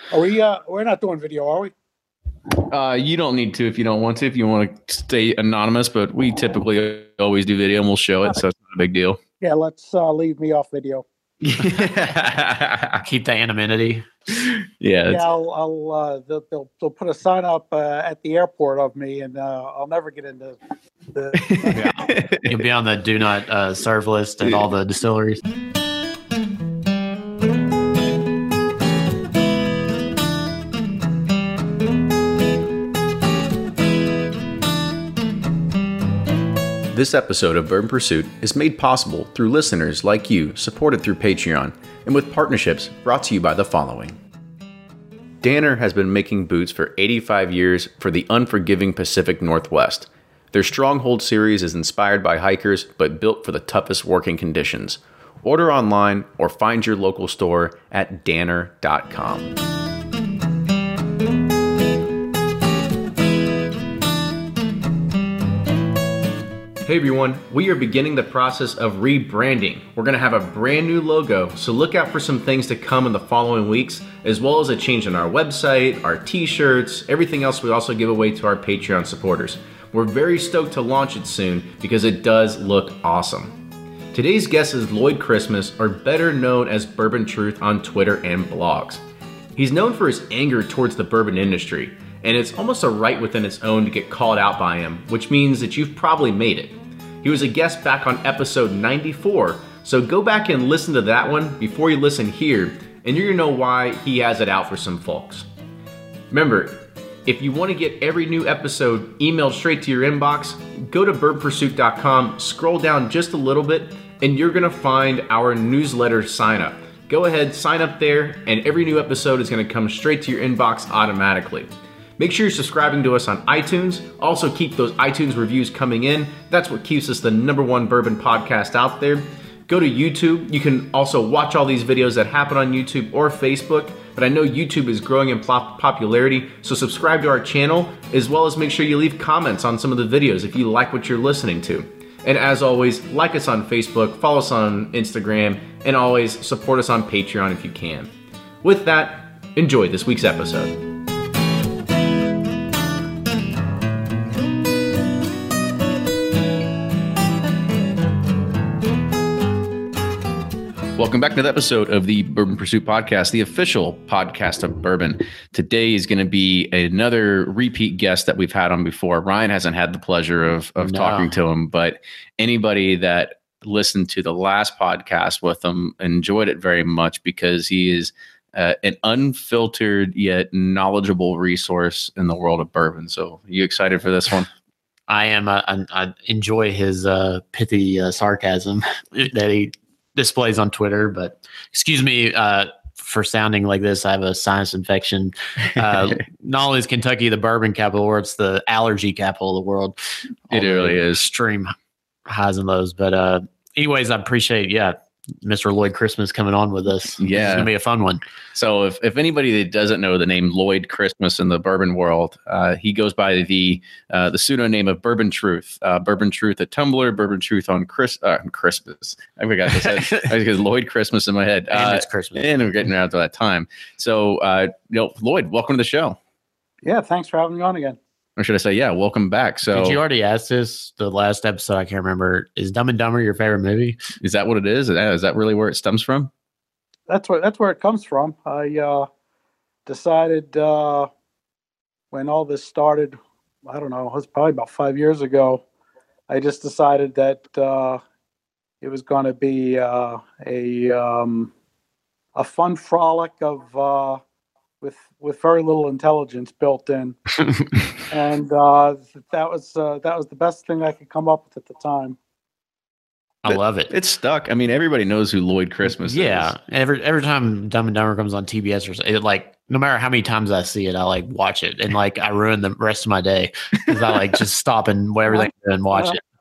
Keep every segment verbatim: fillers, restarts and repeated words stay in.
Are we? Uh, we're not doing video, are we? Uh, you don't need to if you don't want to. If you want to stay anonymous, but we typically always do video and we'll show it, so it's not a big deal. Yeah, let's uh, leave me off video. Keep the anonymity. Yeah, yeah. I'll. I'll uh, they'll, they'll they'll put a sign up uh, at the airport of me, and uh, I'll never get into the. Yeah. You'll be on the do not uh, serve list at all the distilleries. This episode of Bourbon Pursuit is made possible through listeners like you, supported through Patreon, and with partnerships brought to you by the following. Danner has been making boots for eighty-five years for the unforgiving Pacific Northwest. Their Stronghold series is inspired by hikers, but built for the toughest working conditions. Order online or find your local store at danner dot com. Hey everyone, we are beginning the process of rebranding. We're going to have a brand new logo, so look out for some things to come in the following weeks, as well as a change on our website, our t-shirts, everything else we also give away to our Patreon supporters. We're very stoked to launch it soon because it does look awesome. Today's guest is Lloyd Christmas, or better known as Bourbon Truth on Twitter and blogs. He's known for his anger towards the bourbon industry, and it's almost a right within its own to get called out by him, which means that you've probably made it. He was a guest back on episode ninety-four, so go back and listen to that one before you listen here, and you're gonna know why he has it out for some folks. Remember, if you want to get every new episode emailed straight to your inbox, go to bourbon pursuit dot com, scroll down just a little bit, and you're gonna find our newsletter sign up. Go ahead, sign up there, and every new episode is gonna come straight to your inbox automatically. Make sure you're subscribing to us on iTunes. Also keep those iTunes reviews coming in. That's what keeps us the number one bourbon podcast out there. Go to YouTube. You can also watch all these videos that happen on YouTube or Facebook, but I know YouTube is growing in popularity, so subscribe to our channel, as well as make sure you leave comments on some of the videos if you like what you're listening to. And as always, like us on Facebook, follow us on Instagram, and always support us on Patreon if you can. With that, enjoy this week's episode. Welcome back to the episode of the Bourbon Pursuit Podcast, the official podcast of bourbon. Today is going to be another repeat guest that we've had on before. Ryan hasn't had the pleasure of, of no. talking to him, but anybody that listened to the last podcast with him enjoyed it very much because he is uh, an unfiltered yet knowledgeable resource in the world of bourbon. So are you excited for this one? I am. Uh, I, I enjoy his uh, pithy uh, sarcasm that he displays on Twitter, but excuse me uh, for sounding like this. I have a sinus infection. Uh, not only is Kentucky the bourbon capital, or it's the allergy capital of the world. It really is. Extreme highs and lows. But uh, anyways, I appreciate, yeah, Mister Lloyd Christmas coming on with us. Yeah. It's going to be a fun one. So if, if anybody that doesn't know the name Lloyd Christmas in the bourbon world, uh, he goes by the uh, the pseudonym of Bourbon Truth. Uh, Bourbon Truth at Tumblr, Bourbon Truth on Chris, uh, Christmas. I forgot this. I was getting Lloyd Christmas in my head. And uh, it's Christmas. And we're getting around to that time. So, uh, you know, Lloyd, welcome to the show. Yeah, thanks for having me on again. Or should I say, yeah, welcome back. So, did you already ask this the last episode? I can't remember. Is Dumb and Dumber your favorite movie? Is that what it is? Is that really where it stems from? That's where that's where it comes from. I uh, decided uh, when all this started, I don't know, it was probably about five years ago. I just decided that uh, it was going to be uh, a um, a fun frolic of uh, with with very little intelligence built in, and uh, that was uh, that was the best thing I could come up with at the time. I love it. It's stuck. I mean, everybody knows who Lloyd Christmas yeah. is. Yeah. Every every time Dumb and Dumber comes on T B S or something, it, like, no matter how many times I see it, I like watch it. And like, I ruin the rest of my day because I like just stop and whatever they do and watch it.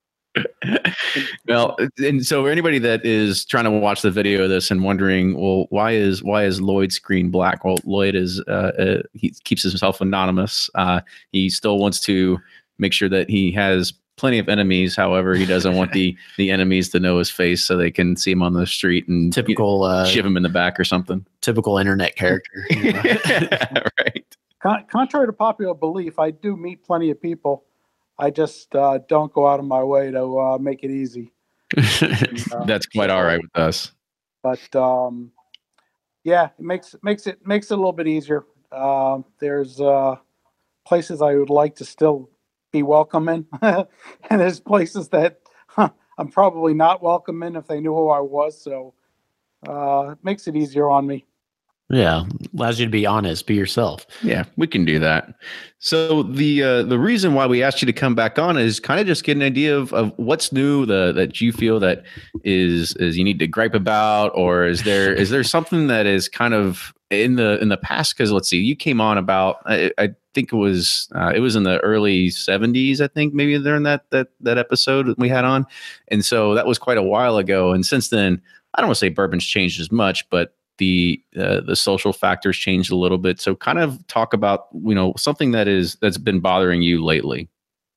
Well, and so for anybody that is trying to watch the video of this and wondering, well, why is why is Lloyd's screen black? Well, Lloyd is uh, uh, he keeps himself anonymous. Uh, he still wants to make sure that he has plenty of enemies. However, he doesn't want the the enemies to know his face so they can see him on the street and typical you know, uh, shiv him in the back or something. Typical internet character. You know? Right. Con- contrary to popular belief, I do meet plenty of people. I just uh, don't go out of my way to uh, make it easy. Uh, That's quite so, all right with us. But um, yeah, it makes makes it makes it a little bit easier. Uh, there's uh, places I would like to still be welcome in, and there's places that huh, I'm probably not welcome in if they knew who I was. So uh, it makes it easier on me. Yeah, allows you to be honest, be yourself. Yeah, we can do that. So the uh, the reason why we asked you to come back on is kind of just get an idea of, of what's new the, that you feel that is is you need to gripe about, or is there is there something that is kind of in the in the past? Because let's see, you came on about I, I think it was uh, it was in the early seventies, I think maybe during that that that episode that we had on, and so that was quite a while ago. And since then, I don't want to say bourbon's changed as much, but the uh, the social factors changed a little bit. So kind of talk about, you know, something that is that's been bothering you lately.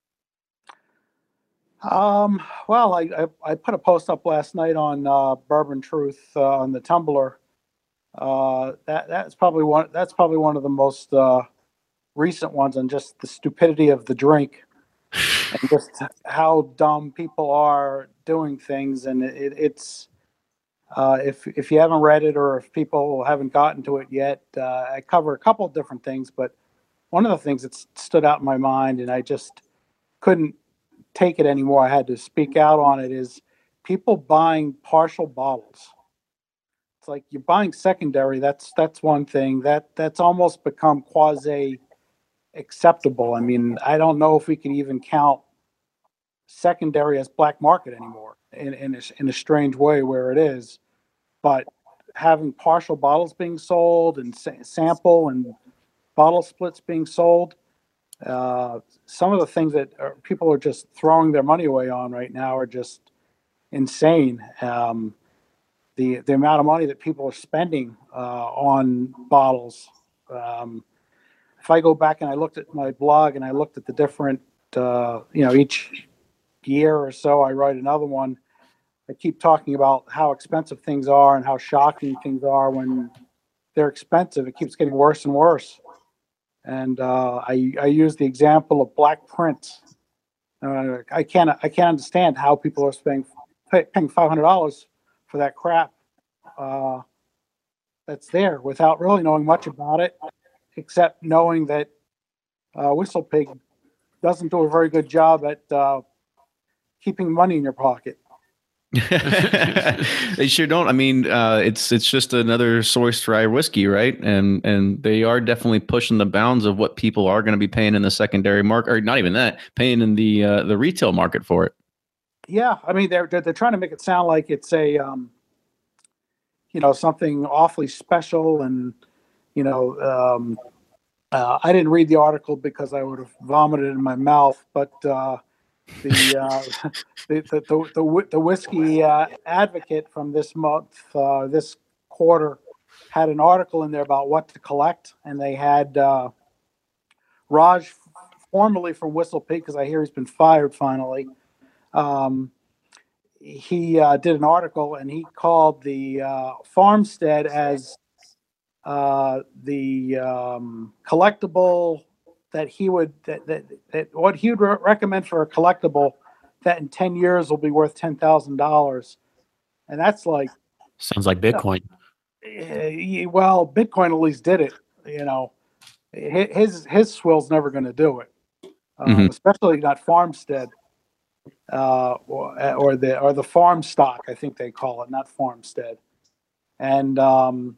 Um, well, I, I, I put a post up last night on uh, Bourbon Truth uh, on the Tumblr. Uh, that that's probably one that's probably one of the most uh, recent ones, on just the stupidity of the drink and just how dumb people are doing things. And it, it's Uh, if if you haven't read it, or if people haven't gotten to it yet, uh, I cover a couple of different things. But one of the things that stood out in my mind, and I just couldn't take it anymore, I had to speak out on it, is people buying partial bottles. It's like you're buying secondary. That's that's one thing that that's almost become quasi acceptable. I mean, I don't know if we can even count secondary as black market anymore, in in a, in a strange way where it is. But having partial bottles being sold, and sa- sample and bottle splits being sold, uh, some of the things that are, people are just throwing their money away on right now are just insane. Um, the the amount of money that people are spending uh, on bottles. Um, if I go back and I looked at my blog and I looked at the different, uh, you know, each year or so I write another one. I keep talking about how expensive things are and how shocking things are when they're expensive. It keeps getting worse and worse. And uh, I, I use the example of Black Prince. Uh, I can't I can't understand how people are spending paying five hundred dollars for that crap uh, that's there without really knowing much about it, except knowing that uh, Whistle Pig doesn't do a very good job at uh, keeping money in your pocket. They sure don't. I mean, uh, it's it's just another source dry whiskey, right? And and they are definitely pushing the bounds of what people are going to be paying in the secondary market, or not even that, paying in the uh, the retail market for it. Yeah, I mean, they're they're trying to make it sound like it's a um, you know, something awfully special, and you know, um, uh, I didn't read the article because I would have vomited in my mouth, but. Uh, The, uh, the the the the the whiskey uh, advocate from this month, uh, this quarter, had an article in there about what to collect, and they had uh, Raj, formerly from Whistle Pig, because I hear he's been fired finally. Um, he uh, did an article, and he called the uh, farmstead as uh, the um, collectible that he would that, that, that what he would re- recommend for a collectible that in ten years will be worth ten thousand dollars, and that's like sounds like Bitcoin. You know, well, Bitcoin at least did it. You know, his his swill's never going to do it, um, mm-hmm. especially not Farmstead uh, or, or the or the farm stock. I think they call it, not Farmstead, and um,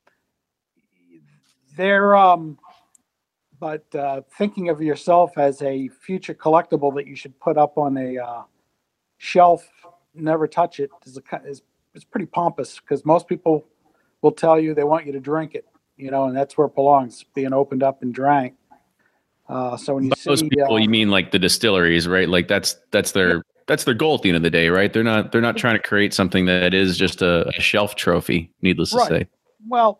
they're. Um, But uh, thinking of yourself as a future collectible that you should put up on a uh, shelf, never touch it, is, a, is, is pretty pompous, because most people will tell you they want you to drink it, you know, and that's where it belongs, being opened up and drank. Uh, so when you but see, most people, uh, you mean like the distilleries, right? Like that's that's their yeah. that's their goal at the end of the day, right? They're not they're not trying to create something that is just a, a shelf trophy. Needless right. to say. Well.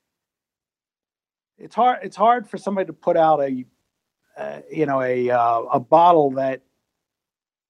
It's hard. It's hard for somebody to put out a, uh, you know, a uh, a bottle that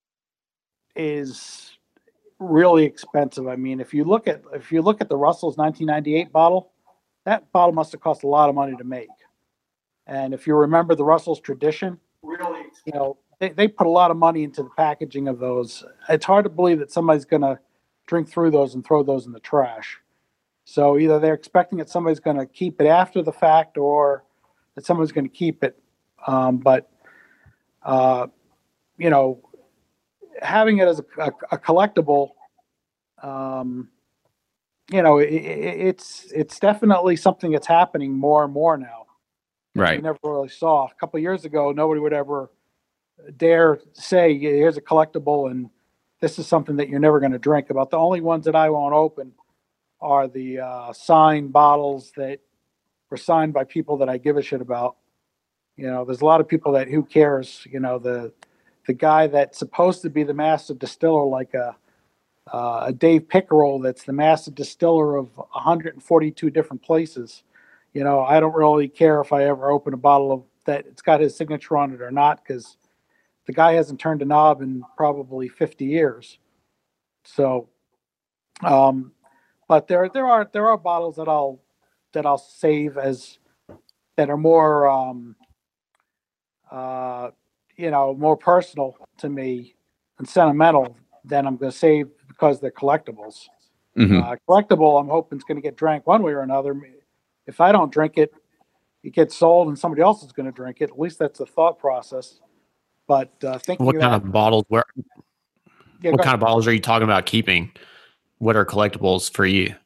is really expensive. I mean, if you look at if you look at the Russell's nineteen ninety-eight bottle, that bottle must have cost a lot of money to make. And if you remember the Russell's Tradition, really, you know, they, they put a lot of money into the packaging of those. It's hard to believe that somebody's going to drink through those and throw those in the trash. So either they're expecting that somebody's going to keep it after the fact, or that someone's going to keep it. Um, but, uh, you know, having it as a, a, a collectible, um, you know, it, it, it's it's definitely something that's happening more and more now. Right. We never really saw. A couple of years ago, nobody would ever dare say, here's a collectible and this is something that you're never going to drink. About the only ones that I won't open are the uh, signed bottles that were signed by people that I give a shit about. You know, there's a lot of people that, who cares, you know, the the guy that's supposed to be the master distiller, like a, uh, a Dave Pickerel, that's the master distiller of one hundred forty-two different places. You know, I don't really care if I ever open a bottle of that it's got his signature on it or not, because the guy hasn't turned a knob in probably fifty years. So, um, but there there are there are bottles that I'll that I'll save as that are more um, uh, you know, more personal to me and sentimental than I'm going to save because they're collectibles. Mm-hmm. Uh, collectible, I'm hoping is going to get drank one way or another. If I don't drink it, it gets sold and somebody else is going to drink it. At least that's the thought process. But uh, thinking What of kind that, of bottles? Where? yeah, What go kind ahead. of bottles are you talking about keeping? What are collectibles for you?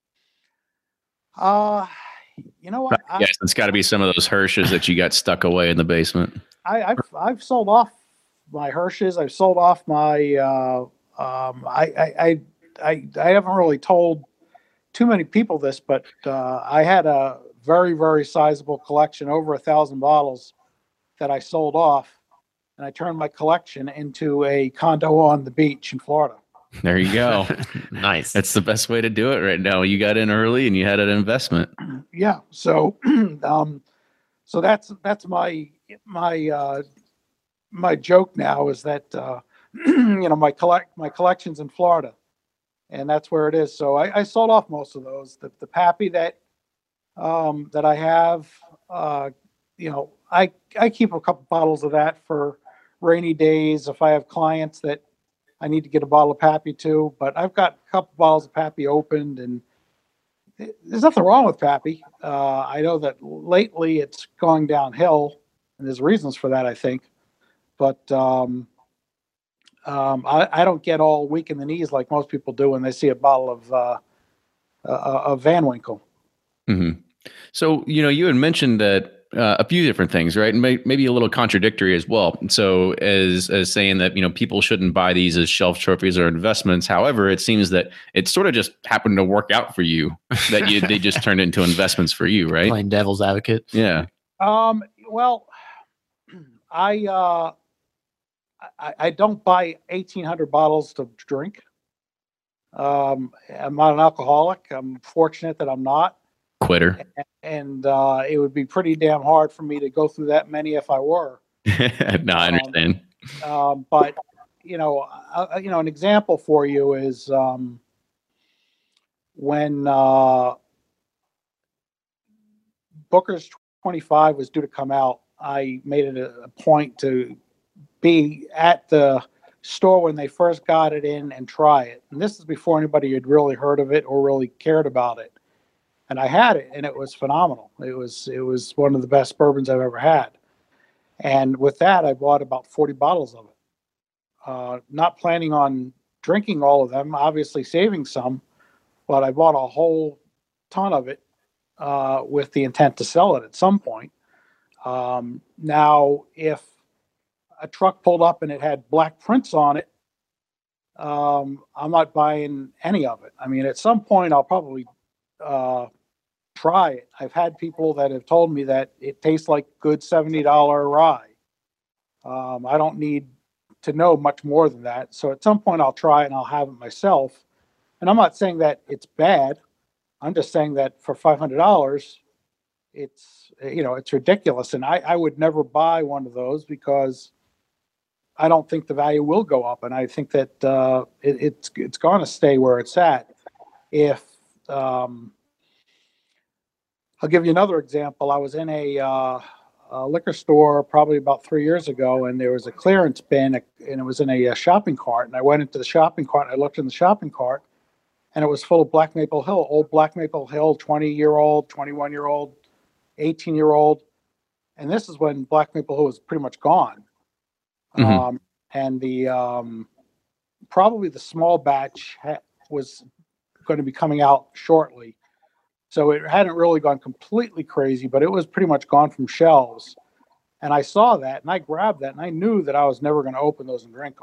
Uh, you know what? I, Yes, it's got to be some of those Hershes that you got stuck away in the basement. I, I've I've sold off my Hershes. I've sold off my. Uh, um, I, I I I I haven't really told too many people this, but uh, I had a very very sizable collection, over a thousand bottles, that I sold off, and I turned my collection into a condo on the beach in Florida. There you go. Nice. That's the best way to do it right now. You got in early and you had an investment. Yeah. So, um, so that's that's my my uh, my joke now is that uh, you know my collect my collection's in Florida, and that's where it is. So I, I sold off most of those. The the Pappy that um, that I have, uh, you know, I I keep a couple bottles of that for rainy days if I have clients that I need to get a bottle of Pappy too. But I've got a couple bottles of Pappy opened, and there's nothing wrong with Pappy. Uh, I know that lately it's going downhill, and there's reasons for that, I think. But um, um, I, I don't get all weak in the knees like most people do when they see a bottle of uh, uh, of Van Winkle. Mm-hmm. So, you know, you had mentioned that uh, a few different things, right? And may, maybe a little contradictory as well. So as, as saying that, you know, people shouldn't buy these as shelf trophies or investments. However, it seems that it sort of just happened to work out for you, that you, they just turned into investments for you, right? Playing devil's advocate. Yeah. Um, well, I, uh, I, I don't buy eighteen hundred bottles to drink. Um, I'm not an alcoholic. I'm fortunate that I'm not. Quitter. And uh, it would be pretty damn hard for me to go through that many if I were. No, I understand. Um, um, but you know, uh, you know, an example for you is um, when uh, Booker's twenty-five was due to come out. I made it a, a point to be at the store when they first got it in and try it. And this is before anybody had really heard of it or really cared about it. And I had it, and it was phenomenal. It was it was one of the best bourbons I've ever had. And with that, I bought about forty bottles of it. Uh, not planning on drinking all of them, obviously saving some, but I bought a whole ton of it uh, with the intent to sell it at some point. Um, now, if a truck pulled up and it had black prints on it, um, I'm not buying any of it. I mean, at some point, I'll probably uh, try it. I've had people that have told me that it tastes like good seventy dollars rye. Um, I don't need to know much more than that. So at some point I'll try it and I'll have it myself. And I'm not saying that it's bad. I'm just saying that for five hundred dollars, it's, you know, it's ridiculous. And I, I would never buy one of those because I don't think the value will go up, and I think that uh, it, it's it's going to stay where it's at. If um, I'll give you another example, I was in a, uh, a liquor store probably about three years ago, and there was a clearance bin, and it was in a, a shopping cart. And I went into the shopping cart, and I looked in the shopping cart, and it was full of Black Maple Hill, old Black Maple Hill, twenty-year-old, twenty-one-year-old, eighteen-year-old. And this is when Black Maple Hill was pretty much gone. Mm-hmm. Um, and the um, probably the small batch ha- was going to be coming out shortly. So it hadn't really gone completely crazy, but it was pretty much gone from shelves. And I saw that, and I grabbed that, and I knew that I was never going to open those and drink them.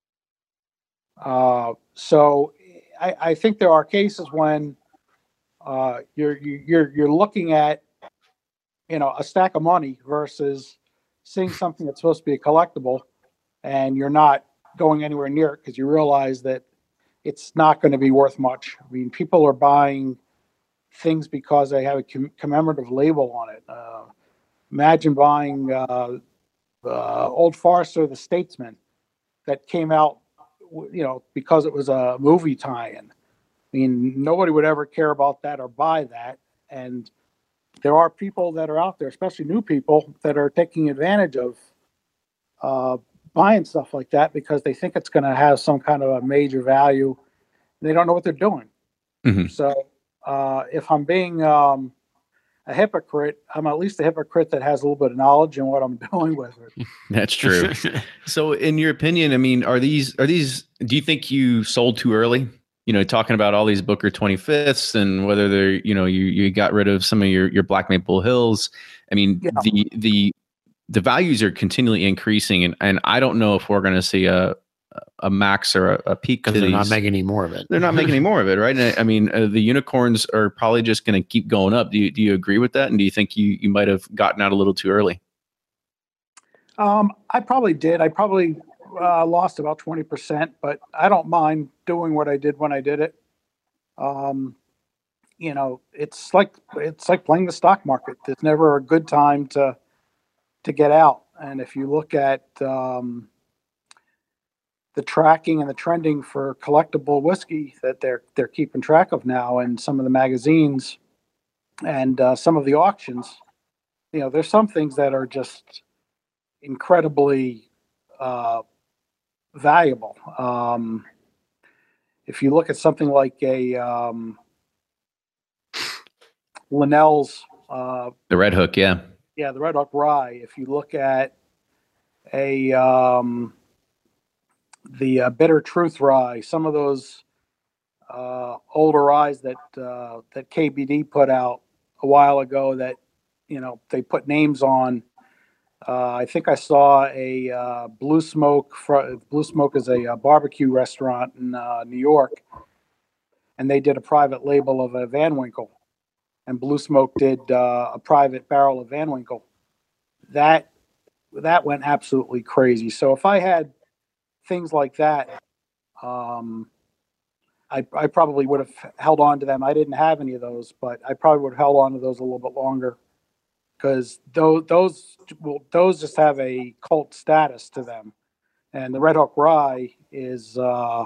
Uh, so I, I think there are cases when uh, you're you're you're looking at, you know, a stack of money versus seeing something that's supposed to be a collectible, and you're not going anywhere near it because you realize that it's not going to be worth much. I mean, people are buying things because they have a com- commemorative label on it. Uh, imagine buying uh, uh, Old Forester, The Statesman, that came out, you know, because it was a movie tie-in. I mean, nobody would ever care about that or buy that. And there are people that are out there, especially new people, that are taking advantage of uh, buying stuff like that because they think it's going to have some kind of a major value. And they don't know what they're doing. Mm-hmm. So uh, if I'm being um, a hypocrite, I'm at least a hypocrite that has a little bit of knowledge in what I'm doing with it. That's true. So in your opinion, I mean, are these, are these, do you think you sold too early? You know, talking about all these Booker twenty-fifths and whether they're, you know, you, you got rid of some of your, your Black Maple Hills. I mean, yeah. the, the, the values are continually increasing, and, and I don't know if we're going to see a, a max or a, a peak. Because they're not making any more of it. They're not making any more of it. Right. And I mean, uh, the unicorns are probably just going to keep going up. Do you, do you agree with that? And do you think you, you might've gotten out a little too early? Um, I probably did. I probably uh, lost about twenty percent, but I don't mind doing what I did when I did it. Um, you know, it's like, it's like playing the stock market. There's never a good time to, to get out. And if you look at, um, the tracking and the trending for collectible whiskey that they're they're keeping track of now, and some of the magazines and uh, some of the auctions, you know, there's some things that are just incredibly uh, valuable. Um, if you look at something like a um, Linnell's, uh, the Red Hook, yeah, yeah, the Red Hook Rye. If you look at a um, the uh, Bitter Truth Rye, some of those uh, older ryes that uh, that K B D put out a while ago that, you know, they put names on. Uh, I think I saw a uh, Blue Smoke. Fr- Blue Smoke is a, a barbecue restaurant in uh, New York, and they did a private label of a Van Winkle, and Blue Smoke did uh, a private barrel of Van Winkle. That that went absolutely crazy. So if I had things like that, um, I, I probably would have held on to them. I didn't have any of those, but I probably would have held on to those a little bit longer, because those those well, those just have a cult status to them. And the Red Hook Rye is uh,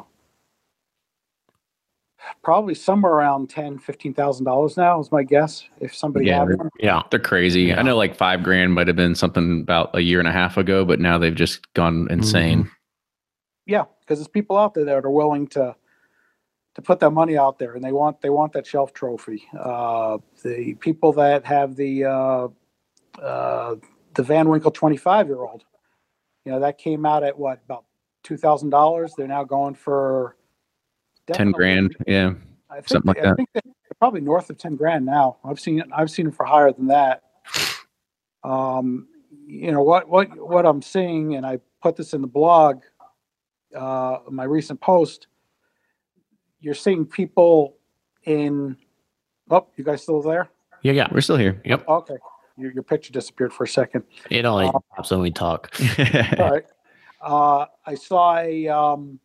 probably somewhere around ten, fifteen thousand dollars now, is my guess. If somebody yeah, had one, yeah, they're crazy. Yeah. I know, like five grand might have been something about a year and a half ago, but now they've just gone insane. Mm-hmm. Yeah, because there's people out there that are willing to to put that money out there, and they want they want that shelf trophy. Uh, the people that have the uh, uh, the Van Winkle twenty-five year old, you know, that came out at what, about two thousand dollars. They're now going for ten grand. Yeah, I think something they, like that. I think they're probably north of ten grand now. I've seen it. I've seen it for higher than that. Um, you know what what what I'm seeing, and I put this in the blog. Uh, my recent post, you're seeing people in, oh, you guys still there? Yeah, yeah. We're still here. Yep. Okay. Your, your picture disappeared for a second. It only uh, pops when we talk. All right. Uh, I saw a, um,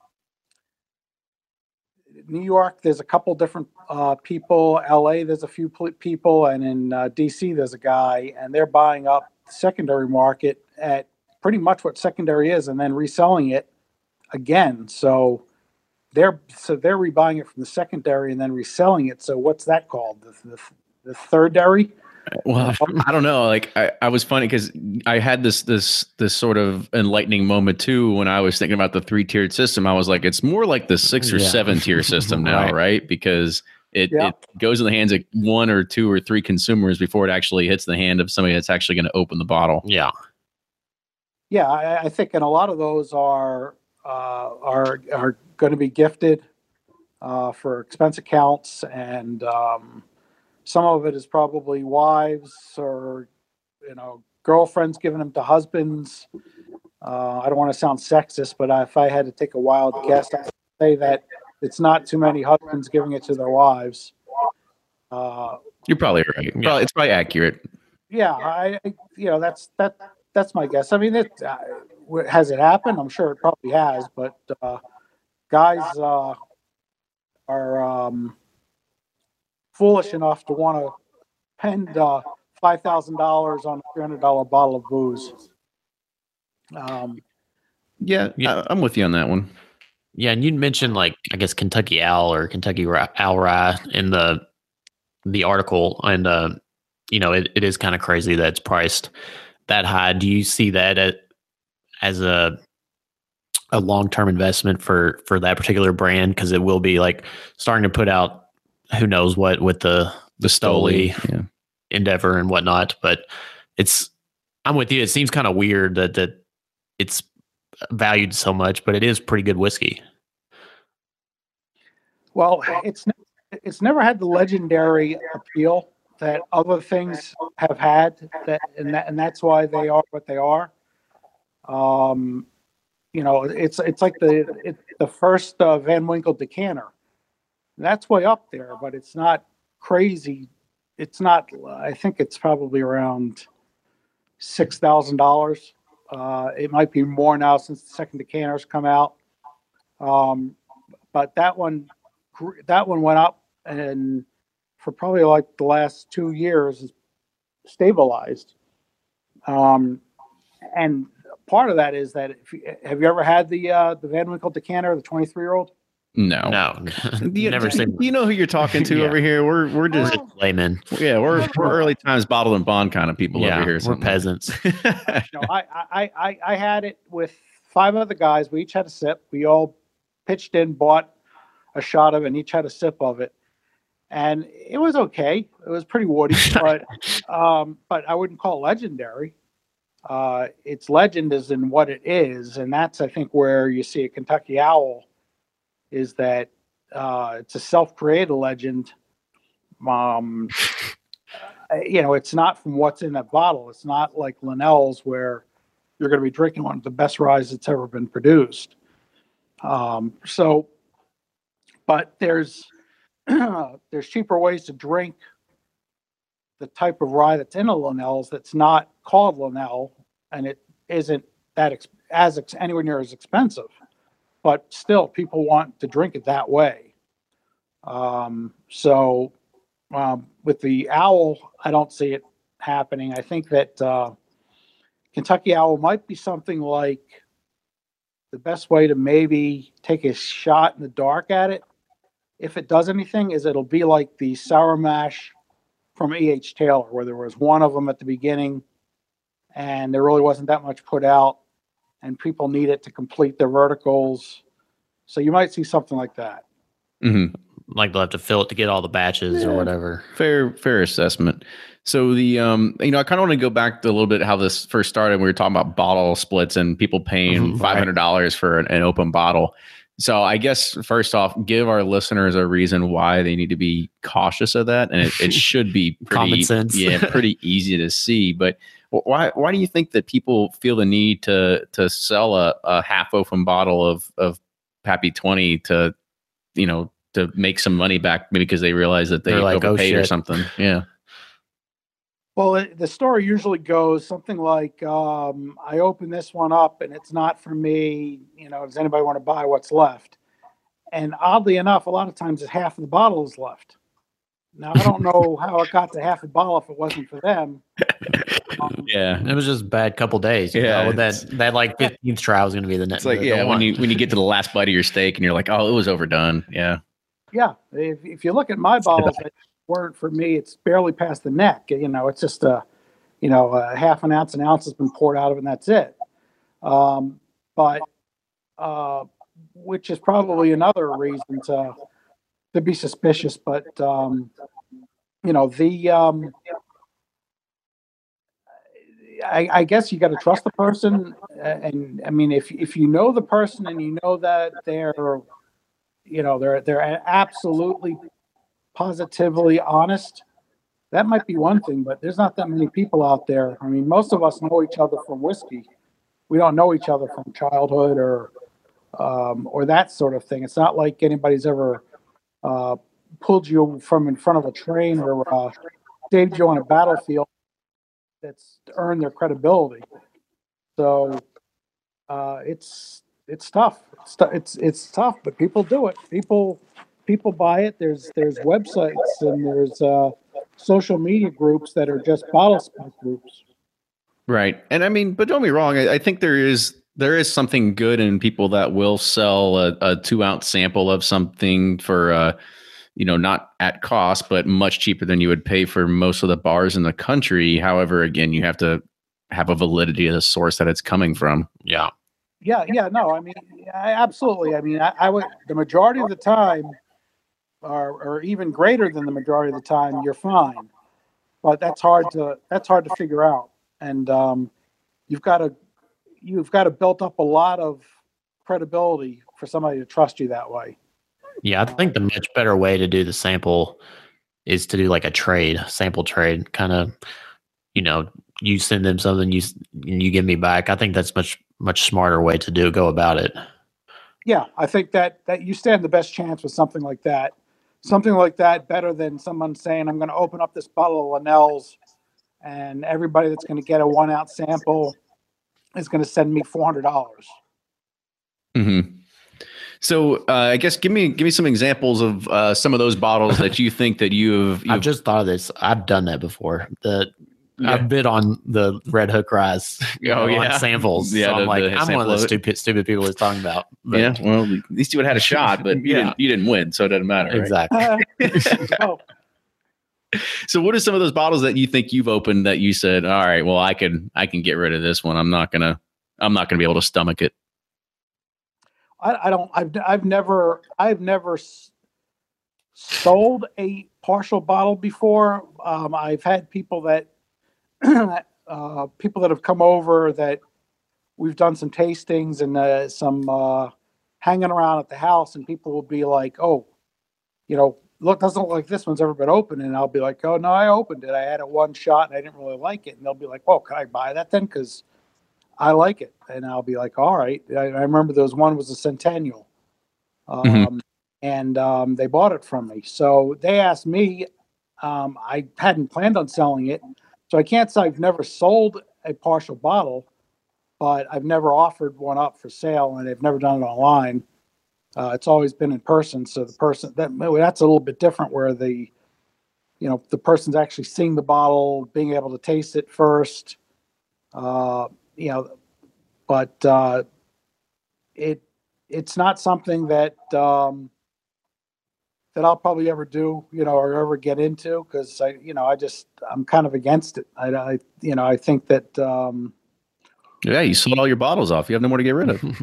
New York, there's a couple different uh, people. L A, there's a few people. And in uh, D C, there's a guy, and they're buying up the secondary market at pretty much what secondary is, and then reselling it again. So they're so they're rebuying it from the secondary and then reselling it. So what's that called? The the, the thirdary? Well, I don't know. Like I, I was funny because I had this this this sort of enlightening moment too when I was thinking about the three tiered system. I was like, it's more like the six or Yeah. seven tier system now, Right. right? Because it, Yeah. it goes in the hands of one or two or three consumers before it actually hits the hand of somebody that's actually going to open the bottle. Yeah. Yeah, I, I think, and a lot of those are uh, are are going to be gifted uh, for expense accounts, and um, some of it is probably wives or you know girlfriends giving them to husbands. Uh, I don't want to sound sexist, but if I had to take a wild guess, I'd say that it's not too many husbands giving it to their wives. Uh, You're probably right. Yeah. Probably, it's probably accurate. yeah, I I- you know that's that that's my guess. I mean, it uh, w- has it happened? I'm sure it probably has, but uh, guys uh, are um, foolish enough to want to spend uh, five thousand dollars on a three hundred dollar bottle of booze. Um, Yeah, Yeah. I, I'm with you on that one. Yeah, and you mentioned like I guess Kentucky Owl or Kentucky Ri- Owl Rye in the the article, and uh, you know it, it is kind of crazy that it's priced that high. Do you see that at, as a a long term investment for for that particular brand? Because it will be like starting to put out who knows what with the The Stoli Stoli. Yeah. Endeavor and whatnot. But it's I'm with you. It seems kind of weird that that it's valued so much, but it is pretty good whiskey. well, it's ne- it's never had the legendary appeal that other things have had. That and that and that's why they are what they are. Um, you know, it's it's like the it, the first uh, Van Winkle decanter. That's way up there, but it's not crazy. It's not. I think it's probably around six thousand dollars. Uh, it might be more now since the second decanters come out. Um, but that one, gr- that one went up, and for probably like the last two years, is stabilized. Um, and part of that is that if you, have you ever had the uh, the Van Winkle decanter, the twenty-three year old? No. No, Do you, never do, seen. do you know who you're talking to Yeah. over here? We're we're We're just just laymen. yeah, we're we're early times bottled and bond kind of people Yeah, over here. we're something. peasants. No, I, I, I, I had it with five other guys. We each had a sip. We all pitched in, bought a shot of it, and each had a sip of it. And it was okay. It was pretty woody, but um, but I wouldn't call it legendary. Uh, its legend is in what it is, and that's I think where you see a Kentucky Owl is that uh, it's a self-created legend. Um, you know, it's not from what's in that bottle. It's not like Linnell's where you're going to be drinking one of the best ryes that's ever been produced. Um, so, but there's there's cheaper ways to drink the type of rye that's in a Linnell's that's not called Linnell, and it isn't that ex- as ex- anywhere near as expensive. But still, people want to drink it that way. Um, so, um, with the Owl, I don't see it happening. I think that uh, Kentucky Owl might be something like the best way to maybe take a shot in the dark at it, if it does anything, is it'll be like the Sour Mash from E H. Taylor, where there was one of them at the beginning, and there really wasn't that much put out, and people need it to complete their verticals. So you might see something like that. Mm-hmm. Like they'll have to fill it to get all the batches Yeah. or whatever. Fair, fair assessment. So the, um, you know, I kind of want to go back to a little bit how this first started. We were talking about bottle splits and people paying Mhm, five hundred dollars for an, an open bottle. So I guess first off, give our listeners a reason why they need to be cautious of that, and it, it should be pretty, Common sense. yeah, pretty easy to see. But why, why do you think that people feel the need to to sell a, a half open bottle of of Pappy twenty to, you know, to make some money back, maybe because they realize that they They're like, oh, overpaid or shit. something? Yeah. Well, it, the story usually goes something like, um, I open this one up and it's not for me. You know, does anybody want to buy what's left? And oddly enough, a lot of times half of the bottle is left. Now, I don't know how it got to half a bottle if it wasn't for them. Yeah. It was just a bad couple days. You Yeah, know? it's- That that like fifteenth try was going to be the next. It's like, the, yeah, the when one. you when you get to the last bite of your steak and you're like, oh, it was overdone. Yeah. Yeah, if, if you look at my bottles that weren't for me, it's barely past the neck. You know, it's just a, you know, a half an ounce, an ounce has been poured out of it, and that's it. Um, but, uh, which is probably another reason to to be suspicious. But um, you know, the um, I, I guess you got to trust the person, and I mean, if if you know the person and you know that they're, you know, they're they're absolutely positively honest, that might be one thing, but there's not that many people out there. I mean, most of us know each other from whiskey. We don't know each other from childhood or um, or that sort of thing. It's not like anybody's ever uh, pulled you from in front of a train or uh, saved you on a battlefield that's earned their credibility. So uh, it's it's tough. It's, it's it's tough, but people do it. People people buy it. There's there's websites and there's uh, social media groups that are just bottle spec groups. Right. And I mean, but don't be wrong. I, I think there is there is something good in people that will sell a, a two ounce sample of something for uh, you know, not at cost, but much cheaper than you would pay for most of the bars in the country. However, again, you have to have a validity of the source that it's coming from. Yeah. Yeah, yeah, no, I mean, I, absolutely. I mean, I, I would the majority of the time, or or even greater than the majority of the time, you're fine. But that's hard to that's hard to figure out, and um, you've got to you've got to build up a lot of credibility for somebody to trust you that way. Yeah, I think the much better way to do the sample is to do like a trade, sample trade, kind of, you know, you send them something, you you give me back. I think that's much much smarter way to do go about it. Yeah, I think that that you stand the best chance with something like that. Something like that better than someone saying, "I'm going to open up this bottle of Linnell's, and everybody that's going to get a one ounce sample is going to send me four hundred dollars." Mm-hmm. So uh, I guess give me give me some examples of uh, some of those bottles that you think that you've. I've you've just thought of this. I've done that before. The Yeah. I've bid on the Red Hook Rise. You Oh, know, on yeah. samples. Yeah, So I'm the- like, the I'm one sample of the of it. stupid stupid people he's talking about. But yeah, well, at least you would have had a shot, but you Yeah. didn't. You didn't win, so it doesn't matter. Right? exactly. oh, So, what are some of those bottles that you think you've opened that you said, "All right, well, I can I can get rid of this one. I'm not gonna I'm not gonna be able to stomach it." I, I don't. I've I've never I've never s- sold a partial bottle before. Um, I've had people that uh, people that have come over that we've done some tastings and uh, some uh, hanging around at the house, and people will be like, "Oh, you know, look, doesn't look like this one's ever been opened." And I'll be like, "Oh no, I opened it. I had it one shot, and I didn't really like it." And they'll be like, "Well, can I buy that then? Because I like it." And I'll be like, "All right." I, I remember there was one was a Centennial, um, Mhm. and um, they bought it from me. So they asked me. Um, I hadn't planned on selling it, so I can't say I've never sold a partial bottle, but I've never offered one up for sale, and I've never done it online. Uh, it's always been in person. So the person that that's a little bit different, where the you know the person's actually seeing the bottle, being able to taste it first. Uh, you know, but uh, it it's not something that um, that I'll probably ever do, you know, or ever get into, because I, you know, I just I'm kind of against it. I, I you know, I think that um, Yeah, you sold all your bottles off. You have no more to get rid of.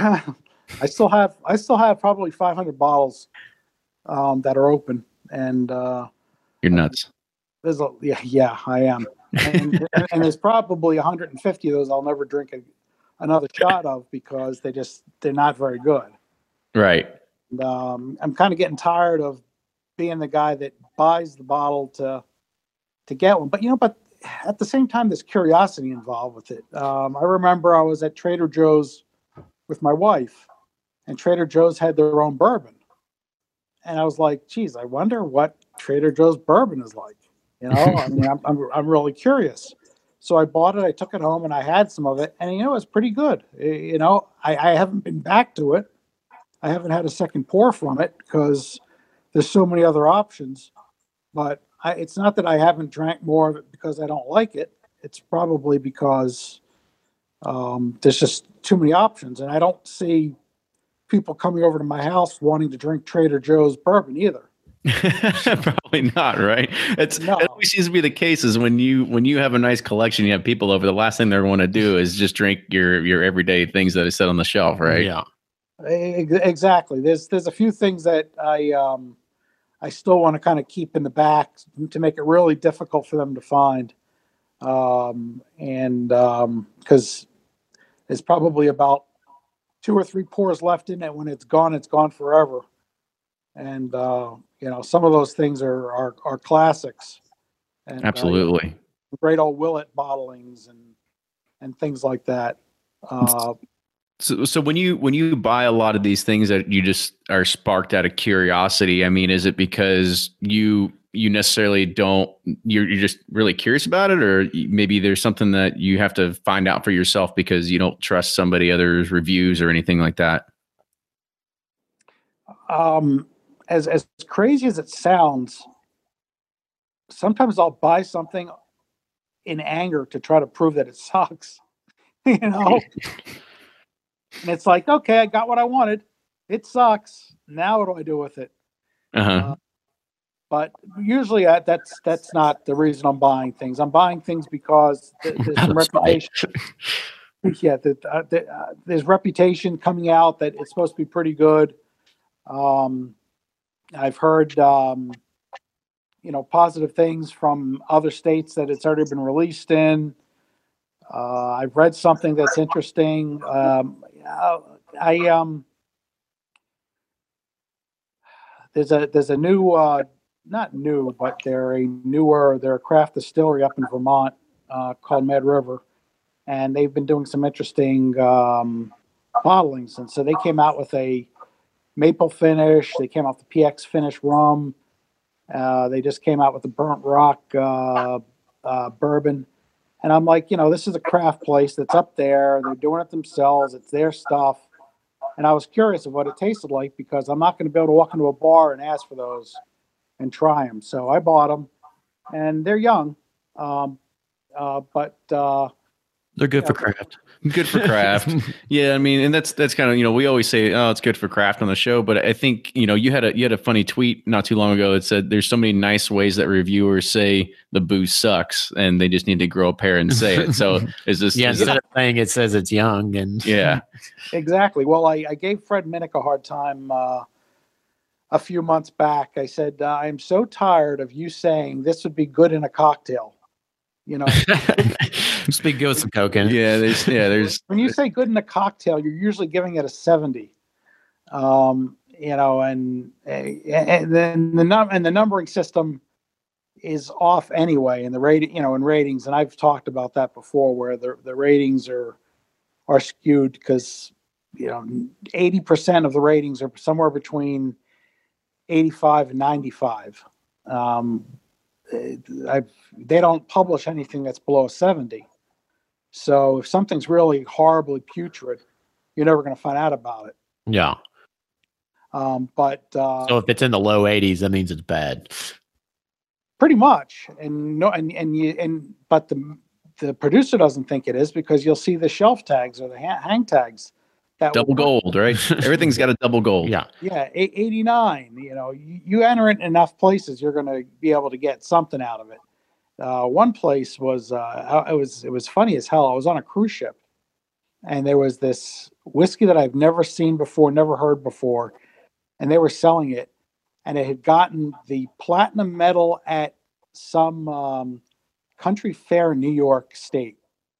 I still have I still have probably five hundred bottles um, that are open, and uh, You're nuts. there's a yeah yeah I am, and, and there's probably one hundred fifty of those I'll never drink a, another shot of, because they just they're not very good. Right. And, um, I'm kind of getting tired of being the guy that buys the bottle to to get one. But you know, but at the same time, there's curiosity involved with it. Um, I remember I was at Trader Joe's with my wife, and Trader Joe's had their own bourbon, and I was like, "Geez, I wonder what Trader Joe's bourbon is like." You know, I mean, I'm, I'm I'm really curious. So I bought it. I took it home, and I had some of it, and you know, it was pretty good. You know, I, I haven't been back to it. I haven't had a second pour from it because there's so many other options. But I, it's not that I haven't drank more of it because I don't like it. it's probably because um, there's just too many options, and I don't see people coming over to my house wanting to drink Trader Joe's bourbon either. Probably not, right? It's No. It always seems to be the case is when you when you have a nice collection, you have people over. The last thing they want to do is just drink your your everyday things that are set on the shelf, right? Yeah. Exactly. There's there's a few things that I um, I still want to kind of keep in the back to make it really difficult for them to find, um, and because um, there's probably about two or three pours left in it. When it's gone, it's gone forever. And uh, you know, some of those things are are, are classics. And, Absolutely. Uh, great old Willet bottlings and and things like that. Uh, So, so when you when you buy a lot of these things that you just are sparked out of curiosity, I mean, is it because you you necessarily don't you're you're just really curious about it, or maybe there's something that you have to find out for yourself because you don't trust somebody else's reviews or anything like that? Um, as as crazy as it sounds, sometimes I'll buy something in anger to try to prove that it sucks. You know. And it's like, okay, I got what I wanted. It sucks. Now what do I do with it? Uh-huh. Uh, but usually I, that's that's not the reason I'm buying things. I'm buying things because th- there's some reputation. Yeah, the, uh, the, uh, there's reputation coming out that it's supposed to be pretty good. Um, I've heard, um, you know, positive things from other states that it's already been released in. Uh, I've read something that's interesting. Um, I um, there's a there's a new uh, not new, but they're a newer they're a craft distillery up in Vermont uh, called Mad River, and they've been doing some interesting um, bottlings. And so they came out with a maple finish. They came out with the P X finish rum. Uh, they just came out with the Burnt Rock uh, uh, bourbon. And I'm like, you know, this is a craft place that's up there. They're doing it themselves. It's their stuff. And I was curious of what it tasted like because I'm not going to be able to walk into a bar and ask for those and try them. So I bought them, and they're young, um, uh, but uh, They're good yeah, for craft. Good for craft. Yeah, I mean, and that's that's kind of, you know, we always say, oh, it's good for craft on the show, but I think, you know, you had a you had a funny tweet not too long ago that said there's so many nice ways that reviewers say the booze sucks and they just need to grow a pair and say it. So is this Yeah, is instead it, of saying it says it's young and yeah. Exactly. Well, I, I gave Fred Minnick a hard time uh, a few months back. I said, uh, I'm so tired of you saying this would be good in a cocktail. You know, just be good with some coke in it. Yeah, there's yeah, there's when you say good in a cocktail, you're usually giving it a seventy. Um, you know, and and then the num and the numbering system is off anyway, and the rating, you know, in ratings, and I've talked about that before, where the the ratings are are skewed because, you know, eighty percent of the ratings are somewhere between eighty-five and ninety-five. Um, I've, they don't publish anything that's below seventy. So if something's really horribly putrid, you're never going to find out about it. Yeah. Um, but uh, So if it's in the low eighties, that means it's bad. pretty much, and no, and and you and but the the producer doesn't think it is because you'll see the shelf tags or the ha- hang tags. That double will, gold, right? Everything's got a double gold. Yeah. Yeah, eighty-nine. You know, you, you enter it in enough places, you're going to be able to get something out of it. Uh, one place was uh, it was it was funny as hell. I was on a cruise ship, and there was this whiskey that I've never seen before, never heard before, and they were selling it, and it had gotten the platinum medal at some um, country fair in New York State.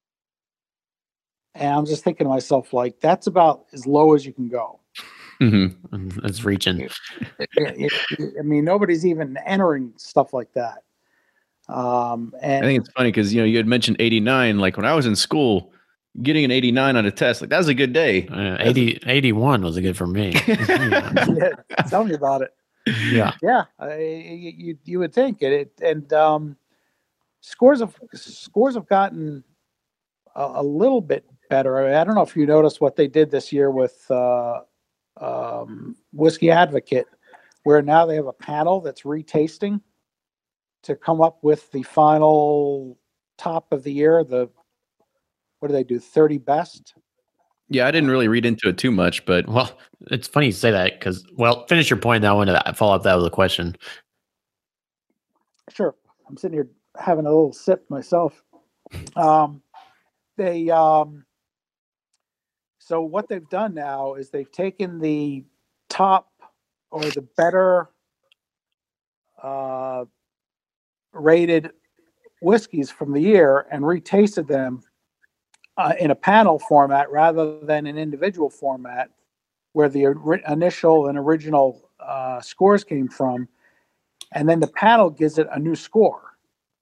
And I'm just thinking to myself, like, that's about as low as you can go. Mm-hmm. It's reaching. It, it, it, I mean, nobody's even entering stuff like that. Um, and I think it's funny because, you know, you had mentioned eighty-nine. Like when I was in school, getting an eighty-nine on a test, like that was a good day. Uh, eighty, eighty-one was good for me. yeah, tell me about it. Yeah. Yeah, I, you you would think it, it and um, scores of scores have gotten a, a little bit better. I, mean, I don't know if you noticed what they did this year with uh, um, Whiskey Advocate, where now they have a panel that's retasting to come up with the final top of the year. The what do they do? thirty best. Yeah, I didn't really read into it too much, but Well, it's funny you say that because, well, finish your point. And I want to follow up that with a question. Sure. I'm sitting here having a little sip myself. Um, they um, so what they've done now is they've taken the top or the better uh, rated whiskeys from the year and retasted them uh, in a panel format rather than an individual format where the ori- initial and original uh, scores came from. And then the panel gives it a new score.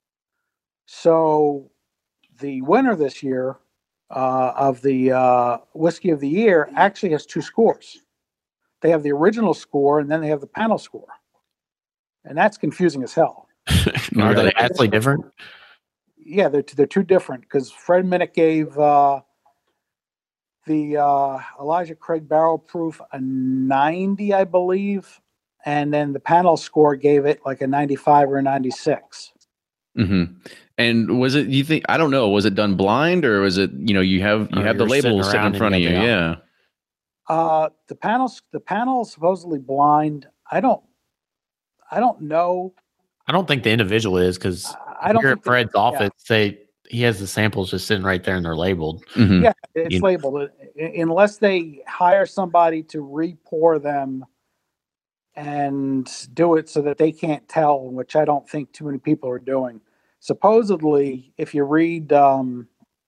So the winner this year uh, of the uh, Whiskey of the Year actually has two scores. They have the original score and then they have the panel score. And that's confusing as hell. Are they actually different? Yeah, they're, they're two different because Fred Minnick gave uh, the uh, Elijah Craig Barrel Proof a ninety, I believe. And then the panel score gave it like a ninety-five or a ninety-six. Mm-hmm. And was it? You think? I don't know. Was it done blind or was it? You know, you have you Or have the you're label sitting sitting in around front of and you. you got the- Yeah. Uh, the panels, the panel is supposedly blind. I don't, I don't know. I don't think the individual is because I I don't here think at that- Fred's yeah. office, they he has the samples just sitting right there and they're labeled. Mhm. Yeah, it's You- labeled. I- Unless they hire somebody to re-pour them and do it so that they can't tell, which I don't think too many people are doing. Supposedly, if you read um,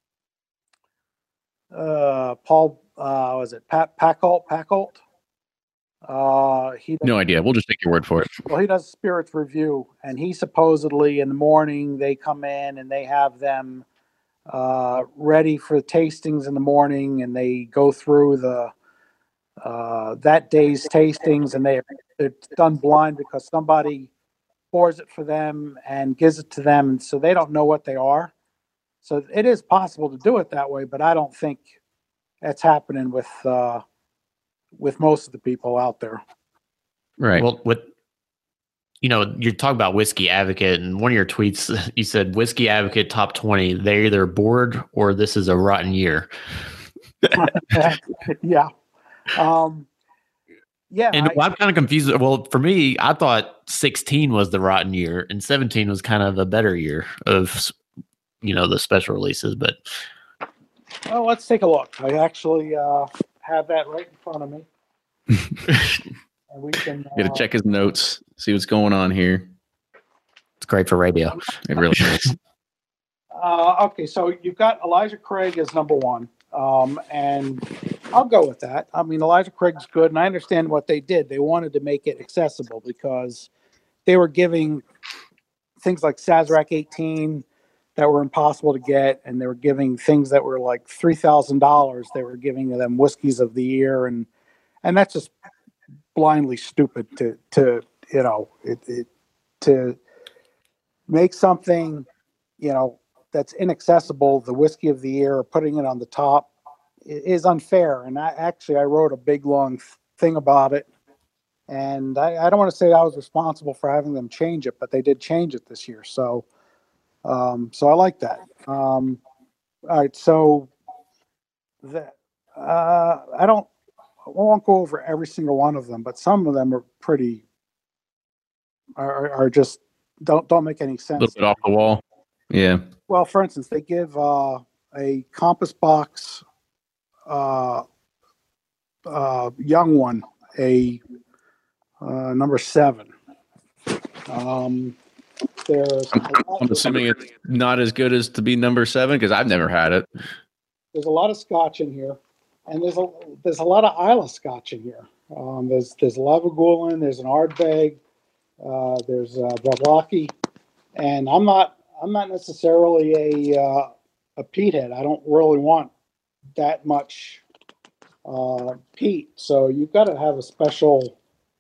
uh, Paul, uh, was it Pat Packolt? Packolt? Uh, he No idea. We'll just take your word for it. well, he does spirits review, and he supposedly in the morning they come in and they have them uh, ready for tastings in the morning, and they go through the uh, that day's tastings, and they it's done blind because somebody pours it for them and gives it to them, and so they don't know what they are. So it is possible to do it that way, but I don't think that's happening with uh, with most of the people out there. Right. Well, with you know, you're talking about Whiskey Advocate, and one of your tweets, you said Whiskey Advocate top twenty. They're either bored or this is a rotten year. Yeah. Um, yeah. And I- well, I'm kind of confused. Well, for me, I thought sixteen was the rotten year, and seventeen was kind of a better year of, you know, the special releases. But Well, let's take a look. I actually uh, have that right in front of me. And we can. Got to uh, check his notes, see what's going on here. it's great for radio. It really is. Uh, okay, so you've got Elijah Craig as number one, um, and I'll go with that. I mean, Elijah Craig's good, and I understand what they did. They wanted to make it accessible because they were giving things like Sazerac eighteen that were impossible to get, and they were giving things that were like three thousand dollars. They were giving them whiskeys of the year, and and that's just blindly stupid to to you know it, it to make something you know that's inaccessible the whiskey of the year or putting it on the top is unfair. And I actually I wrote a big long thing about it, and I, I don't want to say I was responsible for having them change it, but they did change it this year. So um so I like that. Um all right, so the uh I don't I won't go over every single one of them, but some of them are pretty are, are just don't don't make any A sense. little bit off the wall. Yeah. Well, for instance, they give uh, a Compass Box uh, uh, young one a uh, number seven. Um, there's a lot, I'm assuming it's not as good as to be number seven because I've never had it. there's a lot of Scotch in here, and there's a there's a lot of Isla Scotch in here. Um, there's there's Lavagoulin, there's an Ardbeg, uh, there's uh, Bavlaki, and I'm not I'm not necessarily a uh, a peat head. I don't really want that much uh, peat, so you've got to have a special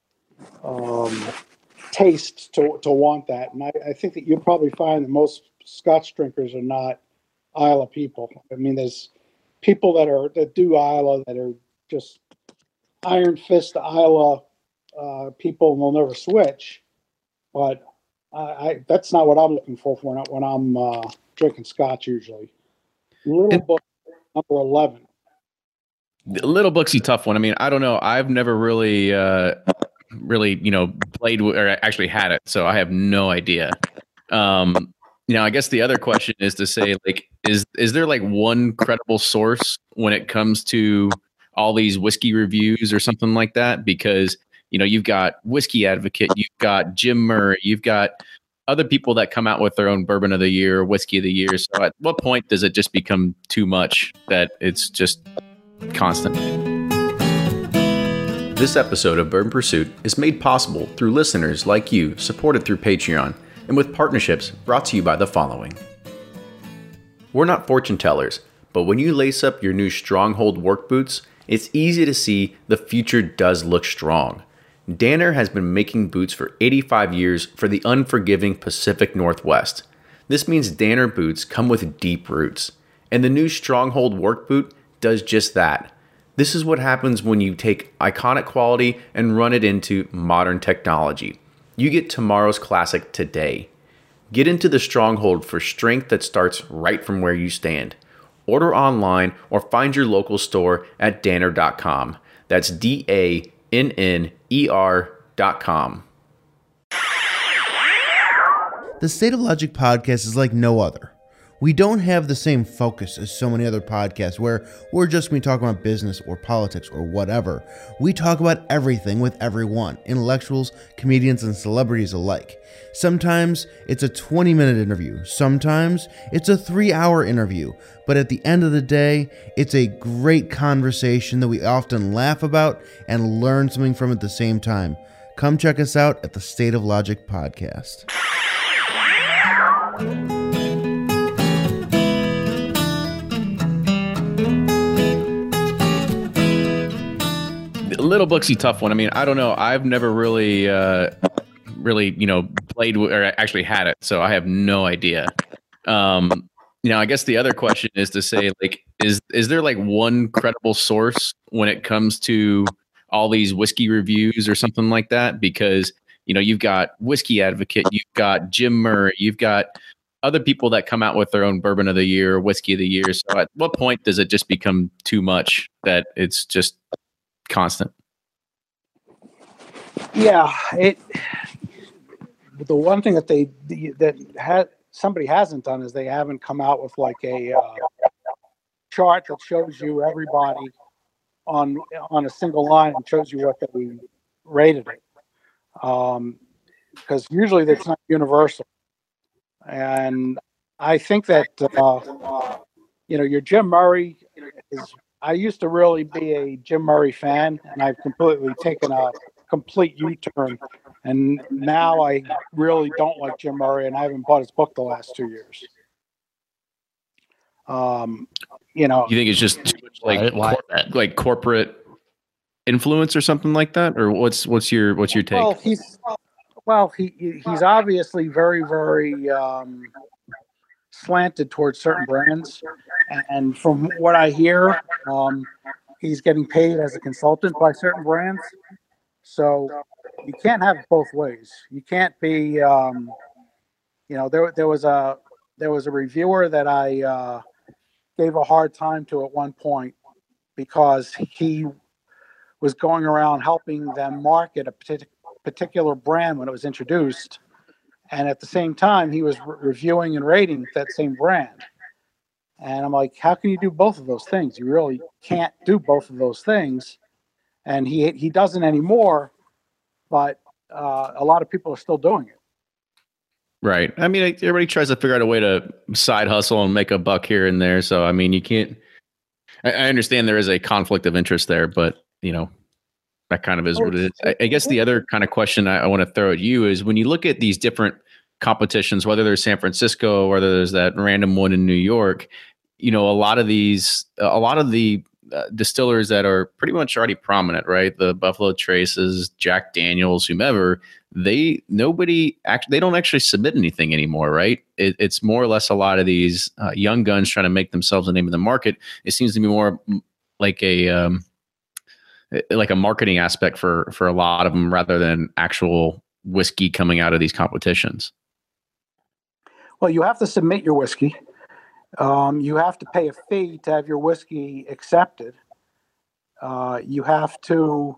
um, taste to to want that. And I, I think that you'll probably find that most Scotch drinkers are not Isla people. I mean, there's people that are that do Isla that are just iron fist Isla uh, people, and they'll never switch. But I, I that's not what I'm looking for when I, when I'm uh, drinking scotch usually. Little Book, number eleven. Little Book's a tough one. I mean, I don't know. I've never really, uh, really, you know, played with, or actually had it, so I have no idea. Um, you know, I guess the other question is to say, like, is is there like one credible source when it comes to all these whiskey reviews or something like that? Because, you know, you've got Whiskey Advocate, you've got Jim Murray, you've got other people that come out with their own bourbon of the year, whiskey of the year. So at what point does it just become too much that it's just constant? This episode of Bourbon Pursuit is made possible through listeners like you, supported through Patreon, and with partnerships brought to you by the following. We're not fortune tellers, but when you lace up your new Stronghold work boots, it's easy to see the future does look strong. Danner has been making boots for eighty-five years for the unforgiving Pacific Northwest. This means Danner boots come with deep roots, and the new Stronghold work boot does just that. This is what happens when you take iconic quality and run it into modern technology. You get tomorrow's classic today. Get into the Stronghold for strength that starts right from where you stand. Order online or find your local store at danner dot com. That's D A N N E R dot com. The State of Logic podcast is like no other. We don't have the same focus as so many other podcasts where we're just going to talk about business or politics or whatever. We talk about everything with everyone, intellectuals, comedians, and celebrities alike. Sometimes it's a twenty minute interview. Sometimes it's a three hour interview. But at the end of the day, it's a great conversation that we often laugh about and learn something from at the same time. Come check us out at the State of Logic podcast. Little Book's a tough one. I mean, I don't know. I've never really, uh, really, you know, played with, or actually had it, so I have no idea. Um, you know, I guess the other question is to say, like, is is there like one credible source when it comes to all these whiskey reviews or something like that? Because, you know, you've got Whiskey Advocate, you've got Jim Murray, you've got other people that come out with their own bourbon of the year, whiskey of the year. So at what point does it just become too much that it's just constant? Yeah, it. The one thing that they that had somebody hasn't done is they haven't come out with like a uh, chart that shows you everybody on on a single line and shows you what they rated it. Um, because usually that's not universal, and I think that uh, you know your Jim Murray is. I used to really be a Jim Murray fan, and I've completely taken a complete U-turn. And now I really don't like Jim Murray, and I haven't bought his book the last two years. Um, you know, you think it's just like Why? cor- like corporate influence or something like that, or what's what's your what's your take? Well, he's well, he he's obviously very very. Um, slanted towards certain brands, and from what I hear, um, he's getting paid as a consultant by certain brands. So you can't have it both ways. You can't be, um, you know, there there was a there was a reviewer that I uh, gave a hard time to at one point because he was going around helping them market a partic- particular brand when it was introduced. And at the same time, he was re- reviewing and rating that same brand. And I'm like, how can you do both of those things? You really can't do both of those things. And he he doesn't anymore, but uh, a lot of people are still doing it. Right. I mean, everybody tries to figure out a way to side hustle and make a buck here and there. So, I mean, you can't. I, I understand there is a conflict of interest there, but, you know, that kind of is what it is. I, I guess the other kind of question I, I want to throw at you is when you look at these different competitions, whether there's San Francisco, whether there's that random one in New York, you know, a lot of these, a lot of the uh, distillers that are pretty much already prominent, right? The Buffalo Traces, Jack Daniels, whomever, they, nobody actually, they don't actually submit anything anymore, right? It, it's more or less a lot of these uh, young guns trying to make themselves a name in the market. It seems to be more like a, um, like a marketing aspect for, for a lot of them rather than actual whiskey coming out of these competitions. Well, you have to submit your whiskey. Um, you have to pay a fee to have your whiskey accepted. Uh, you have to,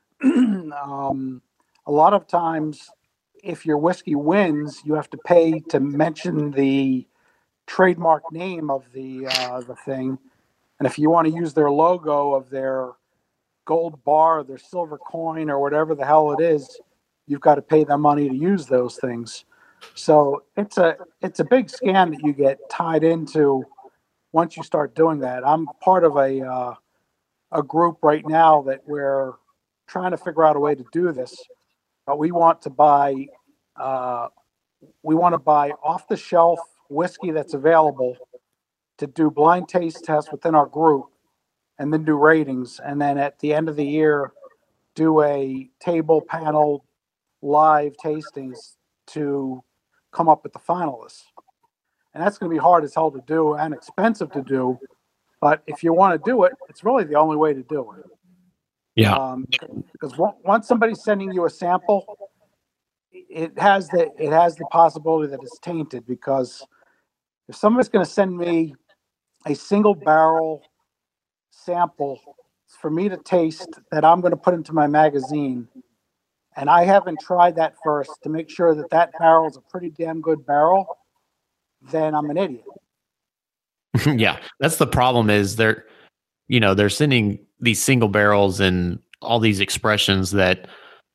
um, a lot of times, if your whiskey wins, you have to pay to mention the trademark name of the uh, the thing. And if you want to use their logo of their gold bar, their silver coin, or whatever the hell it is, you've got to pay them money to use those things. So it's a it's a big scam that you get tied into once you start doing that. I'm part of a uh, a group right now that we're trying to figure out a way to do this, but we want to buy uh, we want to buy off the shelf whiskey that's available to do blind taste tests within our group, and then do ratings, and then at the end of the year do a table panel live tastings to come up with the finalists. And that's going to be hard as hell to do and expensive to do. But if you want to do it, it's really the only way to do it. Yeah. Because um, once somebody's sending you a sample, it has the it has the possibility that it's tainted. Because if somebody's going to send me a single barrel sample for me to taste that I'm going to put into my magazine, and I haven't tried that first to make sure that that barrel is a pretty damn good barrel, then I'm an idiot. Yeah, that's the problem. Is they're, you know, they're sending these single barrels and all these expressions that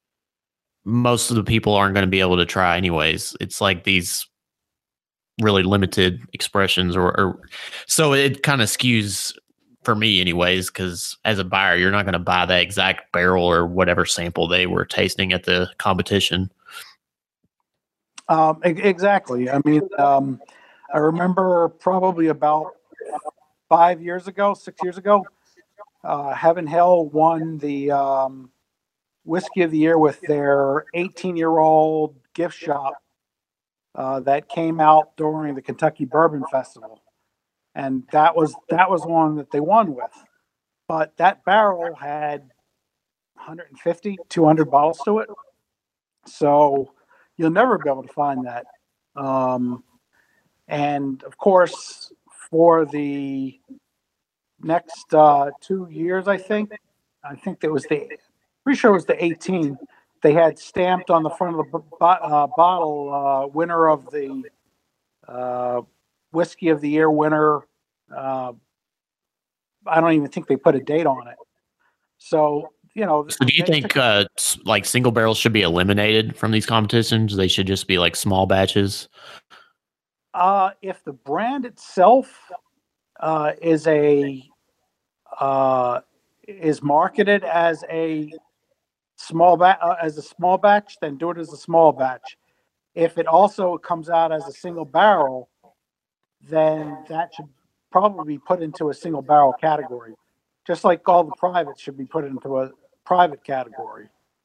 most of the people aren't going to be able to try anyways. It's like these really limited expressions, or, or so it kind of skews for me anyways, because as a buyer, you're not going to buy that exact barrel or whatever sample they were tasting at the competition. Um, e- exactly. I mean, um, I remember probably about five years ago, six years ago, uh, Heaven Hill won the um, Whiskey of the Year with their eighteen-year-old gift shop uh, that came out during the Kentucky Bourbon Festival. And that was that was one that they won with. But that barrel had one fifty, two hundred bottles to it. So you'll never be able to find that. Um, and of course, for the next uh, two years, I think, I think it was the, pretty sure it was the eighteen, they had stamped on the front of the bo- uh, bottle, uh, winner of the uh, Whiskey of the Year winner. Uh, I don't even think they put a date on it. So, you know. So do you think took, uh, like single barrels should be eliminated from these competitions? They should just be like small batches? Uh, if the brand itself uh, is a uh, is marketed as a small ba- uh, as a small batch, then do it as a small batch. If it also comes out as a single barrel, then that should probably be put into a single barrel category, just like all the privates should be put into a private category.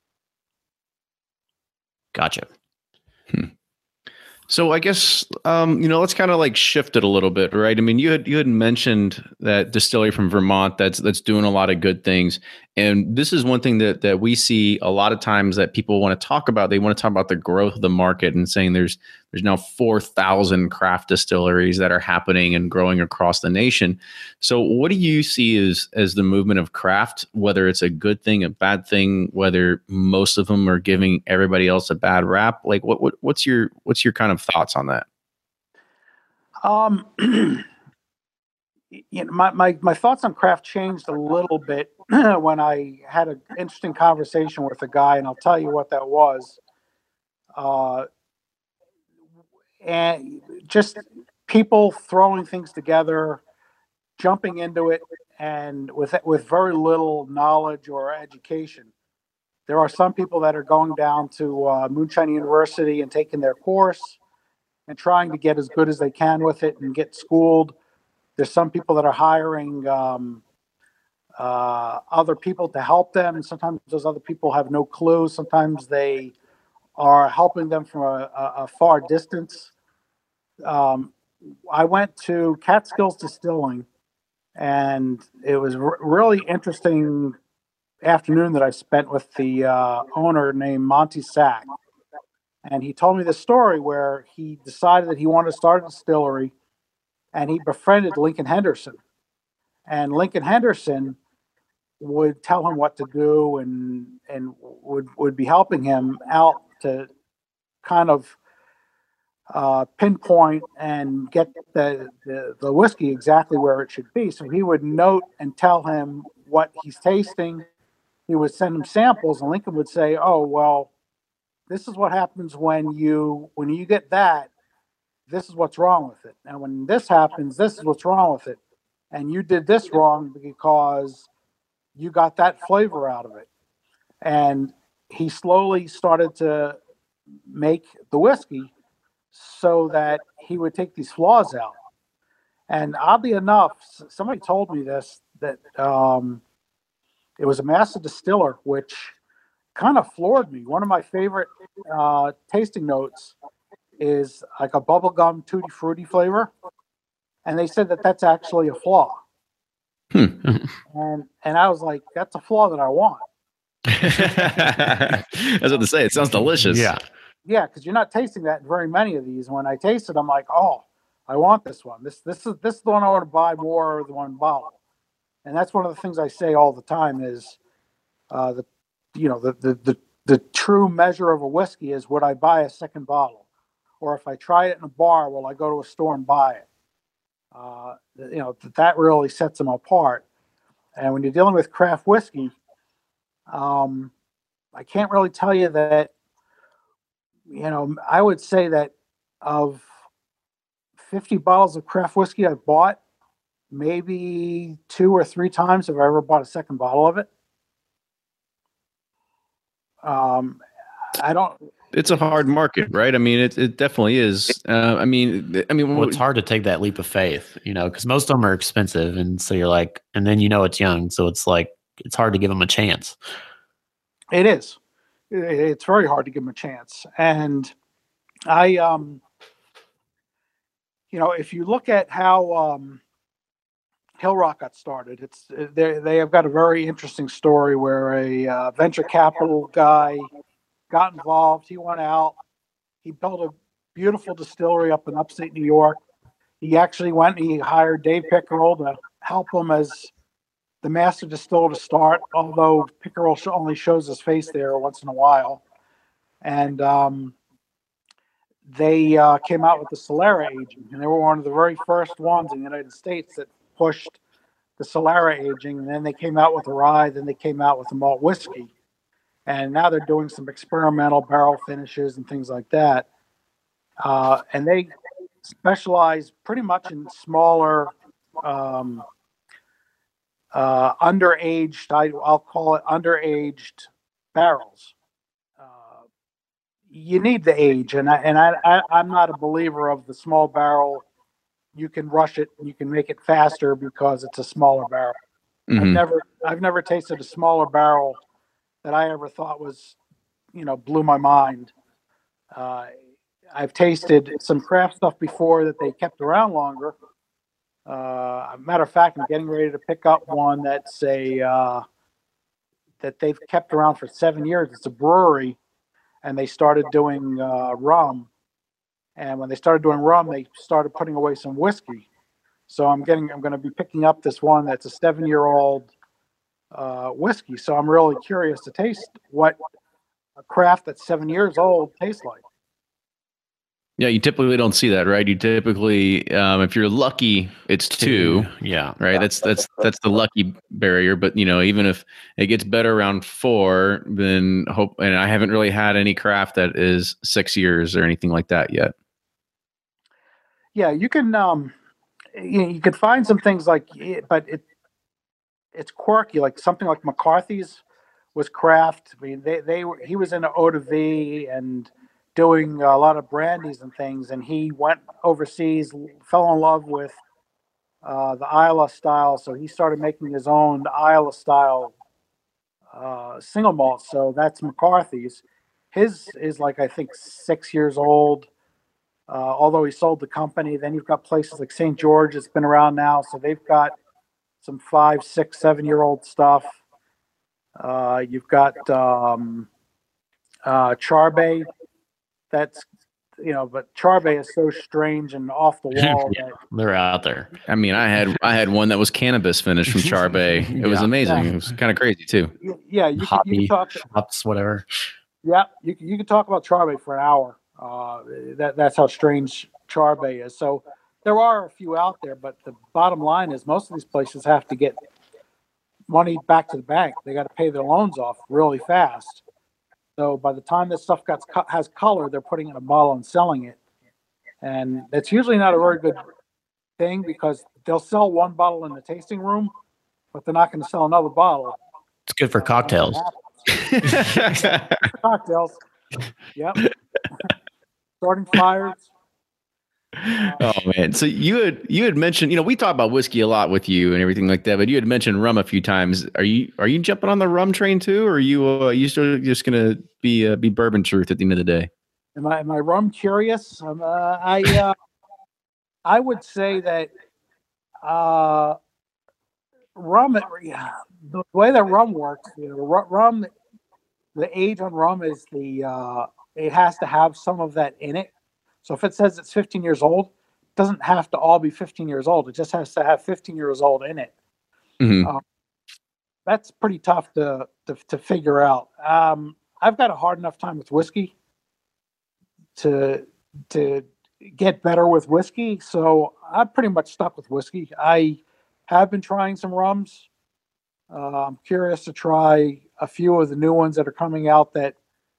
Gotcha. Hmm. So I guess um, you know, let's kind of like shift it a little bit, right? I mean, you had you had mentioned that distillery from Vermont that's that's doing a lot of good things, and this is one thing that that we see a lot of times that people want to talk about. They want to talk about the growth of the market and saying there's there's now four thousand craft distilleries that are happening and growing across the nation. So what do you see as as the movement of craft? Whether it's a good thing, a bad thing, whether most of them are giving everybody else a bad rap? Like what, what what's your what's your kind of thoughts on that? Um, you know, my, my, my thoughts on craft changed a little bit when I had an interesting conversation with a guy, and I'll tell you what that was. Uh, and just people throwing things together, jumping into it, and with with very little knowledge or education. There are some people that are going down to uh, Moonshine University and taking their course and trying to get as good as they can with it and get schooled. There's some people that are hiring um, uh, other people to help them. And sometimes those other people have no clue. Sometimes they are helping them from a, a, a far distance. Um, I went to Catskills Distilling, and it was r- really interesting afternoon that I spent with the uh, owner named Monty Sack. And he told me this story where he decided that he wanted to start a distillery, and he befriended Lincoln Henderson. And Lincoln Henderson would tell him what to do, and and would would be helping him out to kind of uh, pinpoint and get the, the the whiskey exactly where it should be. So he would note and tell him what he's tasting. He would send him samples, and Lincoln would say, "Oh, well, this is what happens when you when you get that. This is what's wrong with it. And when this happens, this is what's wrong with it. And you did this wrong because you got that flavor out of it." And he slowly started to make the whiskey so that he would take these flaws out. And oddly enough, somebody told me this, that um, it was a master distiller, which kind of floored me. One of my favorite uh, tasting notes is like a bubblegum tutti frutti flavor. And they said that that's actually a flaw. Hmm. And and I was like, that's a flaw that I want. I was about to say, it sounds delicious. Yeah. Yeah, because you're not tasting that in very many of these. When I taste it, I'm like, oh, I want this one. This this is this is the one I want to buy more than one bottle. And that's one of the things I say all the time is uh, the you know the, the the the true measure of a whiskey is, would I buy a second bottle? Or if I try it in a bar, will I go to a store and buy it? Uh, you know, that really sets them apart. And when you're dealing with craft whiskey, um, I can't really tell you that, you know, I would say that of fifty bottles of craft whiskey I've bought, maybe two or three times have I ever bought a second bottle of it. Um, I don't. It's a hard market, right? I mean, it it definitely is. Uh, I mean, I mean, Well, it's hard to take that leap of faith, you know, because most of them are expensive, and so you're like, and then you know it's young, so it's like it's hard to give them a chance. It is. It's very hard to give them a chance. And I, um, you know, if you look at how um, Hill Rock got started, it's they they have got a very interesting story where a uh, venture capital guy got involved. He went out. He built a beautiful distillery up in upstate New York. He actually went and he hired Dave Pickerel to help him as the master distiller to start, although Pickerel only shows his face there once in a while. And um, they uh, came out with the Solera aging, and they were one of the very first ones in the United States that pushed the Solera aging. And then they came out with the rye, then they came out with the malt whiskey. And now they're doing some experimental barrel finishes and things like that. Uh, and they specialize pretty much in smaller, um, uh, underaged, I, I'll call it underaged barrels. Uh, you need the age, and I, and I, I, I'm not a believer of the small barrel. You can rush it, you can make it faster because it's a smaller barrel. Mhm. I've never, I've never tasted a smaller barrel that I ever thought was, you know, blew my mind. Uh, I've tasted some craft stuff before that they kept around longer. Uh, matter of fact, I'm getting ready to pick up one that's a uh, that they've kept around for seven years. It's a brewery, and they started doing uh, rum. And when they started doing rum, they started putting away some whiskey. So I'm getting, I'm going to be picking up this one that's a seven-year-old uh, whiskey. So I'm really curious to taste what a craft that's seven years old tastes like. Yeah, you typically don't see that, right? You typically, um, if you're lucky, it's two, Yeah. right? That's that's that's the lucky barrier. But you know, even if it gets better around four, then hope. And I haven't really had any craft that is six years or anything like that yet. Yeah, you can um, you, you could find some things like, but it it's quirky, like something like McCarthy's was craft. I mean, they they were he was in Eau de Vie and doing a lot of brandies and things, and he went overseas, fell in love with uh, the Islay style, so he started making his own Islay style uh, single malt. So that's McCarthy's. His is like, I think, six years old, uh, although he sold the company. Then you've got places like Saint George that's been around now, so they've got some five, six, seven-year-old stuff. Uh, you've got um, uh, Charbet that's, you know, but Charbet is so strange and off the wall Yeah, that they're out there. I mean, I had I had one that was cannabis finished from Charbet. It was Yeah. amazing. Yeah. It was kind of crazy too. yeah, you can, you Hobby can talk. shops, whatever. Yeah, you can, you can talk about Charbet for an hour. Uh, that that's how strange Charbet is. So there are a few out there, but the bottom line is most of these places have to get money back to the bank. They got to pay their loans off really fast. So by the time this stuff gets has color, they're putting it in a bottle and selling it, and it's usually not a very good thing because they'll sell one bottle in the tasting room, but they're not going to sell another bottle. It's good for cocktails. Cocktails. Yep. Starting fires. Oh man! So you had you had mentioned, you know, we talk about whiskey a lot with you and everything like that, but you had mentioned rum a few times. Are you are you jumping on the rum train too, or are you uh, you still just gonna be uh, be bourbon truth at the end of the day? Am I am I rum curious? Um, uh, I uh, I would say that uh, rum. Yeah, the way that rum works, you know, ru- rum. The age on rum is the uh, it has to have some of that in it. So if it says it's fifteen years old, it doesn't have to all be fifteen years old. It just has to have fifteen years old in it. Mm-hmm. Um, that's pretty tough to to, to figure out. Um, I've got a hard enough time with whiskey to to get better with whiskey, so I'm pretty much stuck with whiskey. I have been trying some rums. Uh, I'm curious to try a few of the new ones that are coming out that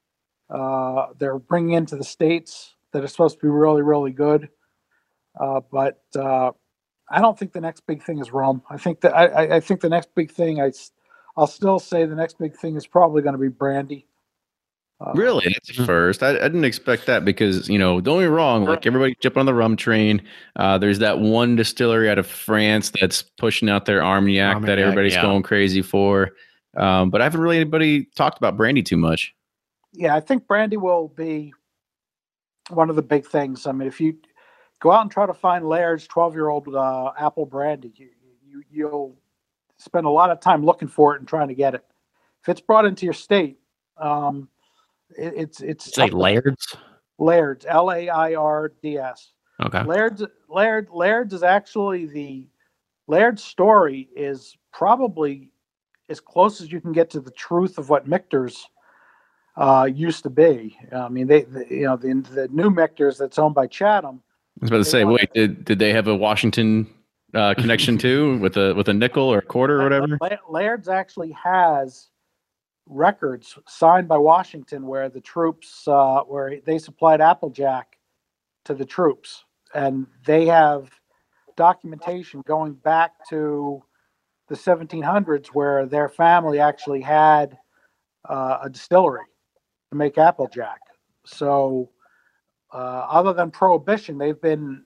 uh, they're bringing into the States that are supposed to be really, really good. Uh, but uh, I don't think the next big thing is rum. I think that I, I think the next big thing, I, I'll still say the next big thing is probably going to be brandy. Uh, Really? That's a first. I, I didn't expect that because, you know, don't get me wrong, like everybody jumping on the rum train. Uh, there's that one distillery out of France that's pushing out their Armagnac, Armagnac, that everybody's yeah. going crazy for. Um, but I haven't really anybody talked about brandy too much. Yeah, I think brandy will be one of the big things. I mean, if you go out and try to find Laird's twelve-year-old uh, apple brandy, you, you, you'll spend a lot of time looking for it and trying to get it. If it's brought into your state, um, it, it's it's It's like Laird's. Laird's, L A I R D S. Okay. Laird's, Laird, Laird's is actually the Laird's story is probably as close as you can get to the truth of what Michter's uh, used to be. I mean, they, the, you know, the, the new Michter's that's owned by Chatham. I was about to say, wait, did, did they have a Washington uh, connection too with a with a nickel or a quarter or whatever? La- Laird's actually has records signed by Washington where the troops, uh, where they supplied Applejack to the troops, and they have documentation going back to the seventeen hundreds where their family actually had uh, a distillery to make Applejack. So, uh, other than Prohibition, they've been.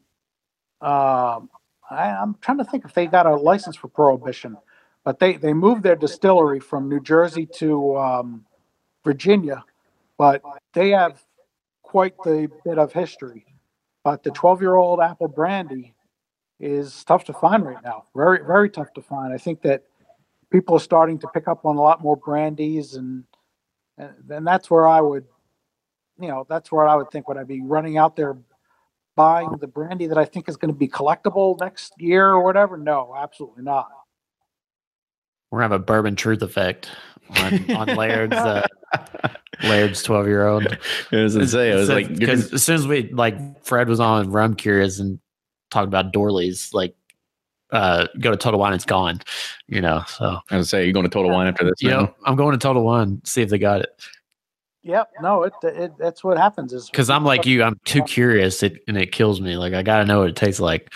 Uh, I, I'm trying to think if they got a license for Prohibition, but they they moved their distillery from New Jersey to um, Virginia, but they have quite the bit of history. But the twelve-year-old apple brandy is tough to find right now. Very, very tough to find. I think that people are starting to pick up on a lot more brandies, and and, and that's where I would, you know, that's where I would think would I be running out there buying the brandy that I think is going to be collectible next year or whatever? No, absolutely not. We're gonna have a bourbon truth effect on, on Laird's uh, Laird's twelve year old. I was gonna say, I was like, because as soon as we like Fred was on Rum Curious and talked about Dorley's, like uh, go to Total Wine, it's gone. You know, so I was say, you're going to Total Wine after this. you now? know, I'm going to Total Wine, see if they got it. Yep. No, it, it that's what happens is Because I'm like you, I'm too curious, it, and it kills me. Like I gotta know what it tastes like.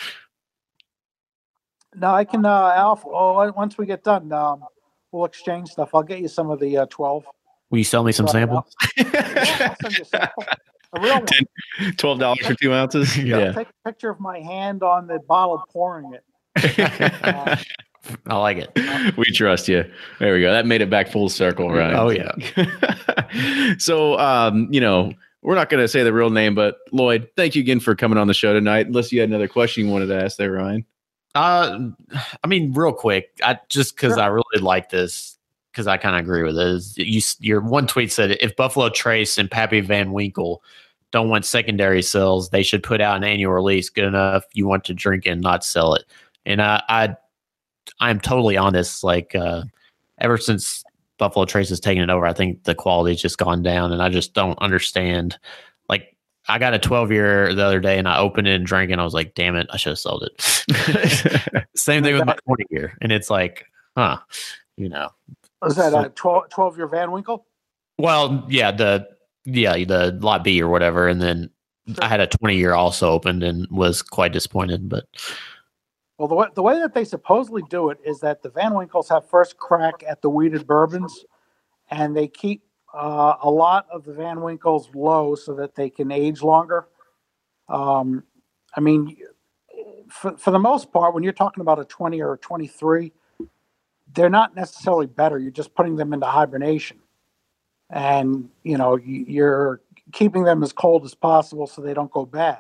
No, I can, uh, Alf, oh, once we get done, um, we'll exchange stuff. I'll get you some of the uh, twelve. Will you sell me some Right, samples? Yeah, I'll send you a sample. A real one. Ten, twelve dollars for two ounces. Yeah. Take a picture of my hand on the bottle pouring it. Uh, I like it. We trust you. There we go. That made it back full circle, right? Oh yeah. So, um, you know, we're not going to say the real name, but Lloyd, thank you again for coming on the show tonight. Unless you had another question you wanted to ask there, Ryan. Uh, I mean, real quick, I just because Sure. I really like this, because I kind of agree with it. Is you, your one tweet said if Buffalo Trace and Pappy Van Winkle don't want secondary sales. They should put out an annual release good enough. You want to drink it and not sell it. And I, I, I'm totally on this. Like, uh, ever since Buffalo Trace has taken it over, I think the quality's just gone down, and I just don't understand. Like, I got a twelve year the other day, and I opened it and drank it, and I was like, damn it, I should have sold it. Same thing with my twenty year. And it's like, huh, you know. Was that so, a twelve, twelve year Van Winkle? Well, yeah, the yeah, the lot B or whatever. And then sure. I had a twenty year also opened and was quite disappointed. But well, the way, the way that they supposedly do it is that the Van Winkles have first crack at the wheated bourbons, and they keep uh, a lot of the Van Winkles low so that they can age longer. Um, I mean, for, for the most part, when you're talking about a twenty or a twenty-three, they're not necessarily better. You're just putting them into hibernation. And, you know, you're keeping them as cold as possible so they don't go bad.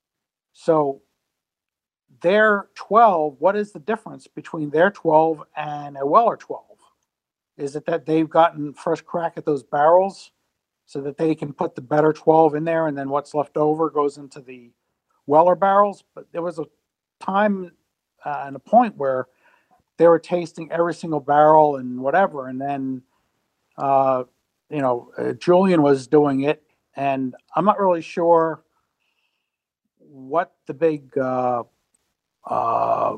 So their twelve, what is the difference between their twelve and a Weller twelve? Is it that they've gotten first crack at those barrels so that they can put the better twelve in there, and then what's left over goes into the Weller barrels? But there was a time uh, and a point where they were tasting every single barrel and whatever. And then, uh, you know, uh, Julian was doing it, and I'm not really sure what the big uh, uh,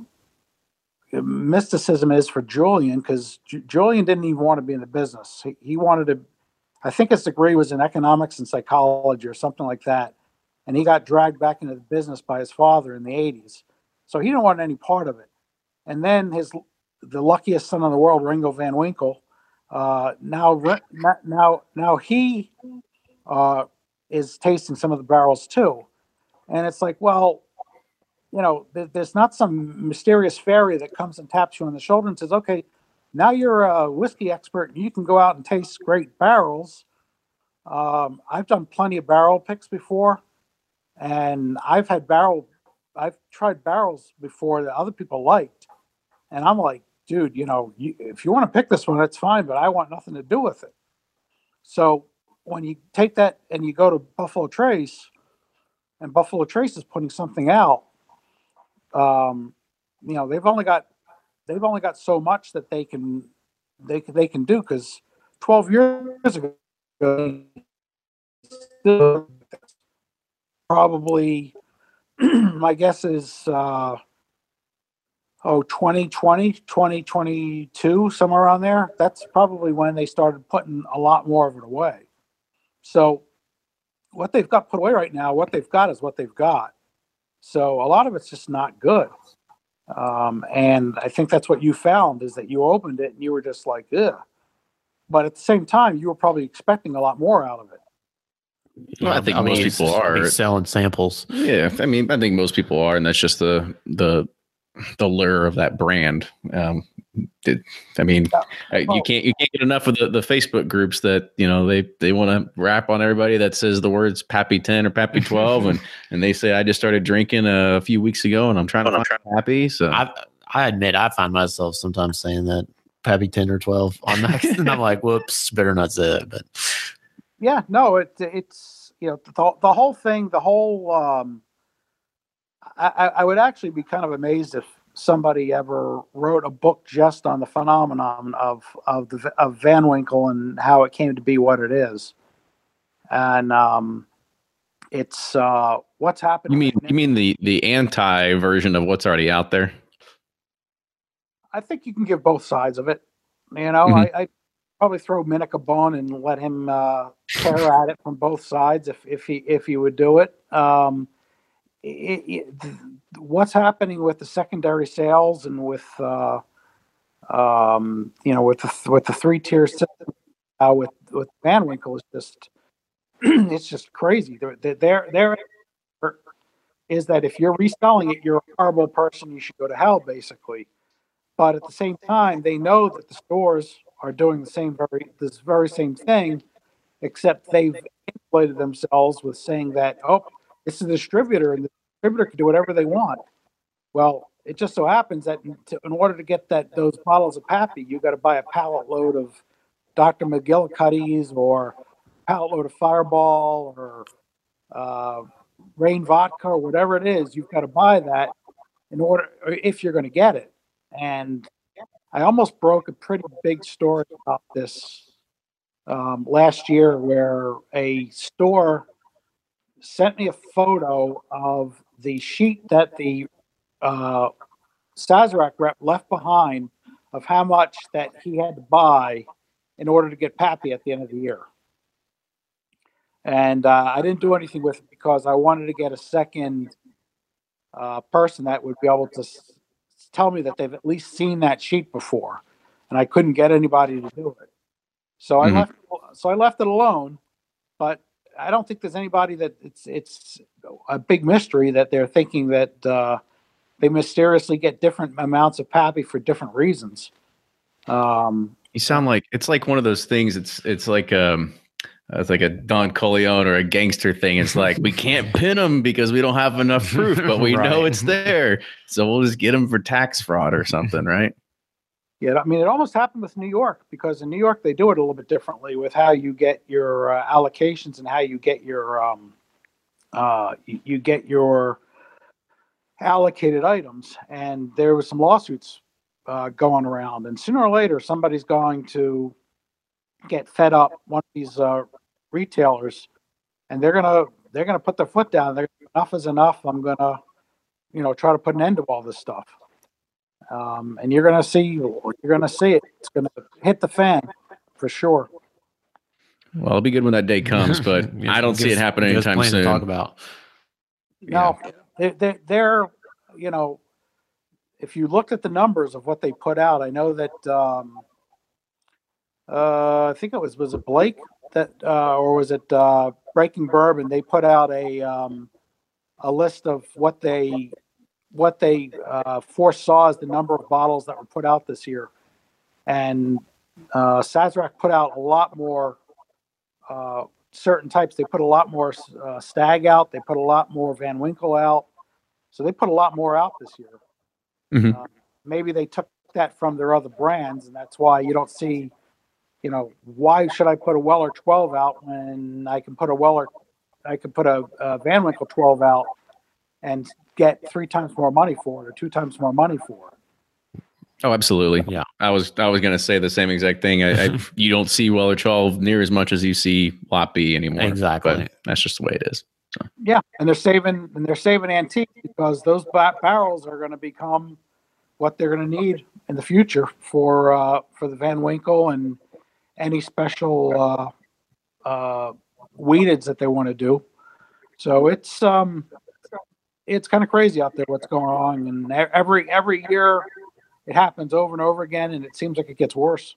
mysticism is for Julian, because J- Julian didn't even want to be in the business. He, he wanted to, I think his degree was in economics and psychology or something like that. And he got dragged back into the business by his father in the eighties. So he didn't want any part of it. And then his, the luckiest son in the world, Ringo Van Winkle, uh, now, now, now he uh, is tasting some of the barrels too. And it's like, well, you know, th- there's not some mysterious fairy that comes and taps you on the shoulder and says, okay, now you're a whiskey expert and you can go out and taste great barrels. Um, I've done plenty of barrel picks before, and I've had barrel, I've tried barrels before that other people liked. And I'm like, dude, you know, you, if you want to pick this one, that's fine, but I want nothing to do with it. So when you take that and you go to Buffalo Trace, and Buffalo Trace is putting something out, um, you know, they've only got they've only got so much that they can they they can do, because twelve years ago, probably my guess is uh, oh twenty twenty, twenty twenty-two, somewhere around there. That's probably when they started putting a lot more of it away. So what they've got put away right now, what they've got is what they've got. So a lot of it's just not good. Um, and I think that's what you found, is that you opened it and you were just like, ugh. But at the same time, you were probably expecting a lot more out of it. Well, I think I mean, most people are selling samples. Yeah, I mean, I think most people are, and that's just the the the lure of that brand. Um, it, I mean, yeah. you can't you can't get enough of the, the Facebook groups that, you know, they they want to rap on everybody that says the words Pappy ten or Pappy twelve, and and they say I just started drinking a few weeks ago and I'm trying to find Pappy. So I I admit I find myself sometimes saying that Pappy ten or twelve on that, and I'm like, whoops, better not say that. But yeah, no, it it's you know the the whole thing, the whole. Um, I, I would actually be kind of amazed if somebody ever wrote a book just on the phenomenon of of the of Van Winkle and how it came to be what it is. And um, it's uh, what's happening. You mean you mean the the anti version of what's already out there? I think you can give both sides of it. You know, mm-hmm. I, I probably throw Minnick a bone and let him uh, tear at it from both sides if if he if he would do it. Um, It, it, what's happening with the secondary sales and with uh, um, you know with the with the three tier system uh, with with Van Winkle is just it's just crazy. There there there is that if you're reselling it, you're a horrible person. You should go to hell, basically. But at the same time, they know that the stores are doing the same very this very same thing, except they've inflated themselves with saying that, oh, it's a distributor, and the distributor can do whatever they want. Well, it just so happens that to, in order to get that those bottles of Pappy, you got to buy a pallet load of Doctor McGillicuddy's or a pallet load of Fireball or uh, Rain vodka or whatever it is, you've got to buy that in order, if you're going to get it. And I almost broke a pretty big story about this um, last year, where a store sent me a photo of the sheet that the uh, Sazerac rep left behind of how much that he had to buy in order to get Pappy at the end of the year. And uh, I didn't do anything with it because I wanted to get a second uh, person that would be able to s- tell me that they've at least seen that sheet before, and I couldn't get anybody to do it. So I Mhm. left. So I left it alone. But I don't think there's anybody that it's it's a big mystery that they're thinking that uh, they mysteriously get different amounts of Pappy for different reasons. Um, You sound like it's like one of those things. It's it's like um, it's like a Don Corleone or a gangster thing. It's like we can't pin them because we don't have enough proof, but we know Right. it's there, so we'll just get them for tax fraud or something, right? Yeah, I mean, it almost happened with New York, because in New York they do it a little bit differently with how you get your uh, allocations and how you get your um, uh, you, you get your allocated items. And there was some lawsuits uh, going around, and sooner or later somebody's going to get fed up, one of these uh, retailers, and they're gonna they're gonna put their foot down. They're enough is enough. I'm gonna you know try to put an end to all this stuff. Um, and you're gonna see you're gonna see it. It's gonna hit the fan for sure. Well, it'll be good when that day comes, but I don't see it happening Give us anytime plenty to soon. talk about. No, they, they, they're you know, if you looked at the numbers of what they put out, I know that um, uh, I think it was was it Blake that uh, or was it uh, Breaking Bourbon? They put out a um, a list of what they what they uh, foresaw as the number of bottles that were put out this year, and uh, Sazerac put out a lot more uh, certain types. They put a lot more uh, Stag out. They put a lot more Van Winkle out. So they put a lot more out this year. Mhm. Uh, maybe they took that from their other brands, and that's why you don't see. You know, why should I put a Weller twelve out when I can put a Weller, I can put a, a Van Winkle twelve out and get three times more money for it, or two times more money for it. Oh, absolutely. Yeah. I was I was going to say the same exact thing. I, I you don't see Weller twelve near as much as you see Lot B anymore. Exactly. But that's just the way it is. Yeah, and they're saving and they're saving antique, because those ba- barrels are going to become what they're going to need in the future for uh, for the Van Winkle and any special uh, uh, weededs that they want to do. So it's um it's kind of crazy out there what's going on, and e- every every year it happens over and over again, and it seems like it gets worse.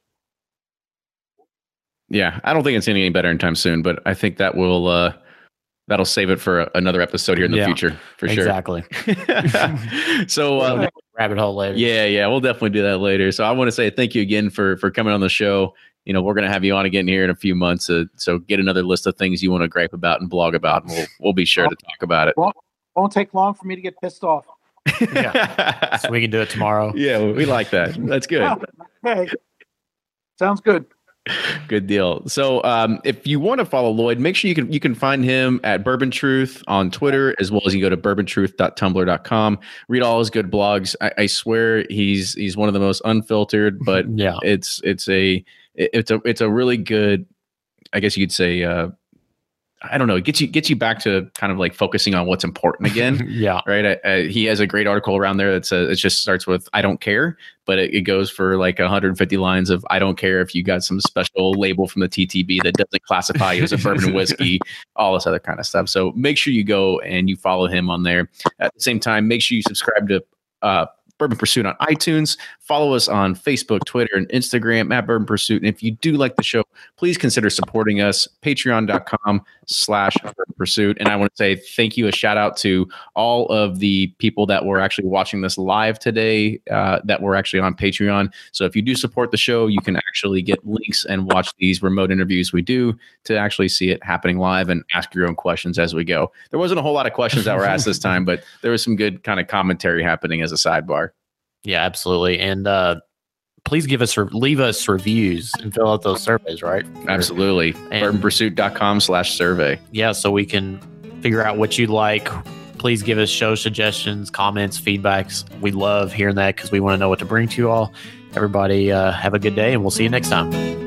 Yeah, I don't think it's any better anytime soon, but I think that will uh, that'll save it for a, another episode here in the Yeah, future for sure. Exactly. So uh, Rabbit hole later. yeah, yeah, we'll definitely do that later. So I want to say thank you again for for coming on the show. You know, we're going to have you on again here in a few months. Uh, so get another list of things you want to gripe about and blog about, and we'll we'll be sure to talk about it. Won't take long for me to get pissed off. Yeah. So we can do it tomorrow. Yeah, we like that. That's good. Okay, sounds good. Good deal. So um, if you want to follow Lloyd, make sure you can you can find him at Bourbon Truth on Twitter, as well as you can go to bourbon truth dot tumblr dot com. Read all his good blogs. I, I swear he's he's one of the most unfiltered, but Yeah. it's it's a it's a it's a really good, I guess you could say, uh, I don't know, it gets you gets you back to kind of like focusing on what's important again. Yeah. Right. I, I, he has a great article around there that says it just starts with "I don't care," but it, it goes for like one hundred fifty lines of "I don't care if you got some special label from the T T B that doesn't classify you as a bourbon whiskey," all this other kind of stuff. So make sure you go and you follow him on there. At the same time, make sure you subscribe to uh, Bourbon Pursuit on iTunes. Follow us on Facebook, Twitter, and Instagram at Bourbon Pursuit. And if you do like the show, please consider supporting us. Patreon dot com slash Bourbon Pursuit. And I want to say thank you, a shout out to all of the people that were actually watching this live today, uh, that were actually on Patreon. So if you do support the show, you can actually get links and watch these remote interviews we do to actually see it happening live and ask your own questions as we go. There wasn't a whole lot of questions that were asked this time, but there was some good kind of commentary happening as a sidebar. Yeah, absolutely. And uh, please give us, leave us reviews and fill out those surveys, right? Absolutely. And- bourbon pursuit dot com slash survey. Yeah, so we can figure out what you like. Please give us show suggestions, comments, feedbacks. We love hearing that because we want to know what to bring to you all. Everybody uh, have a good day, and we'll see you next time.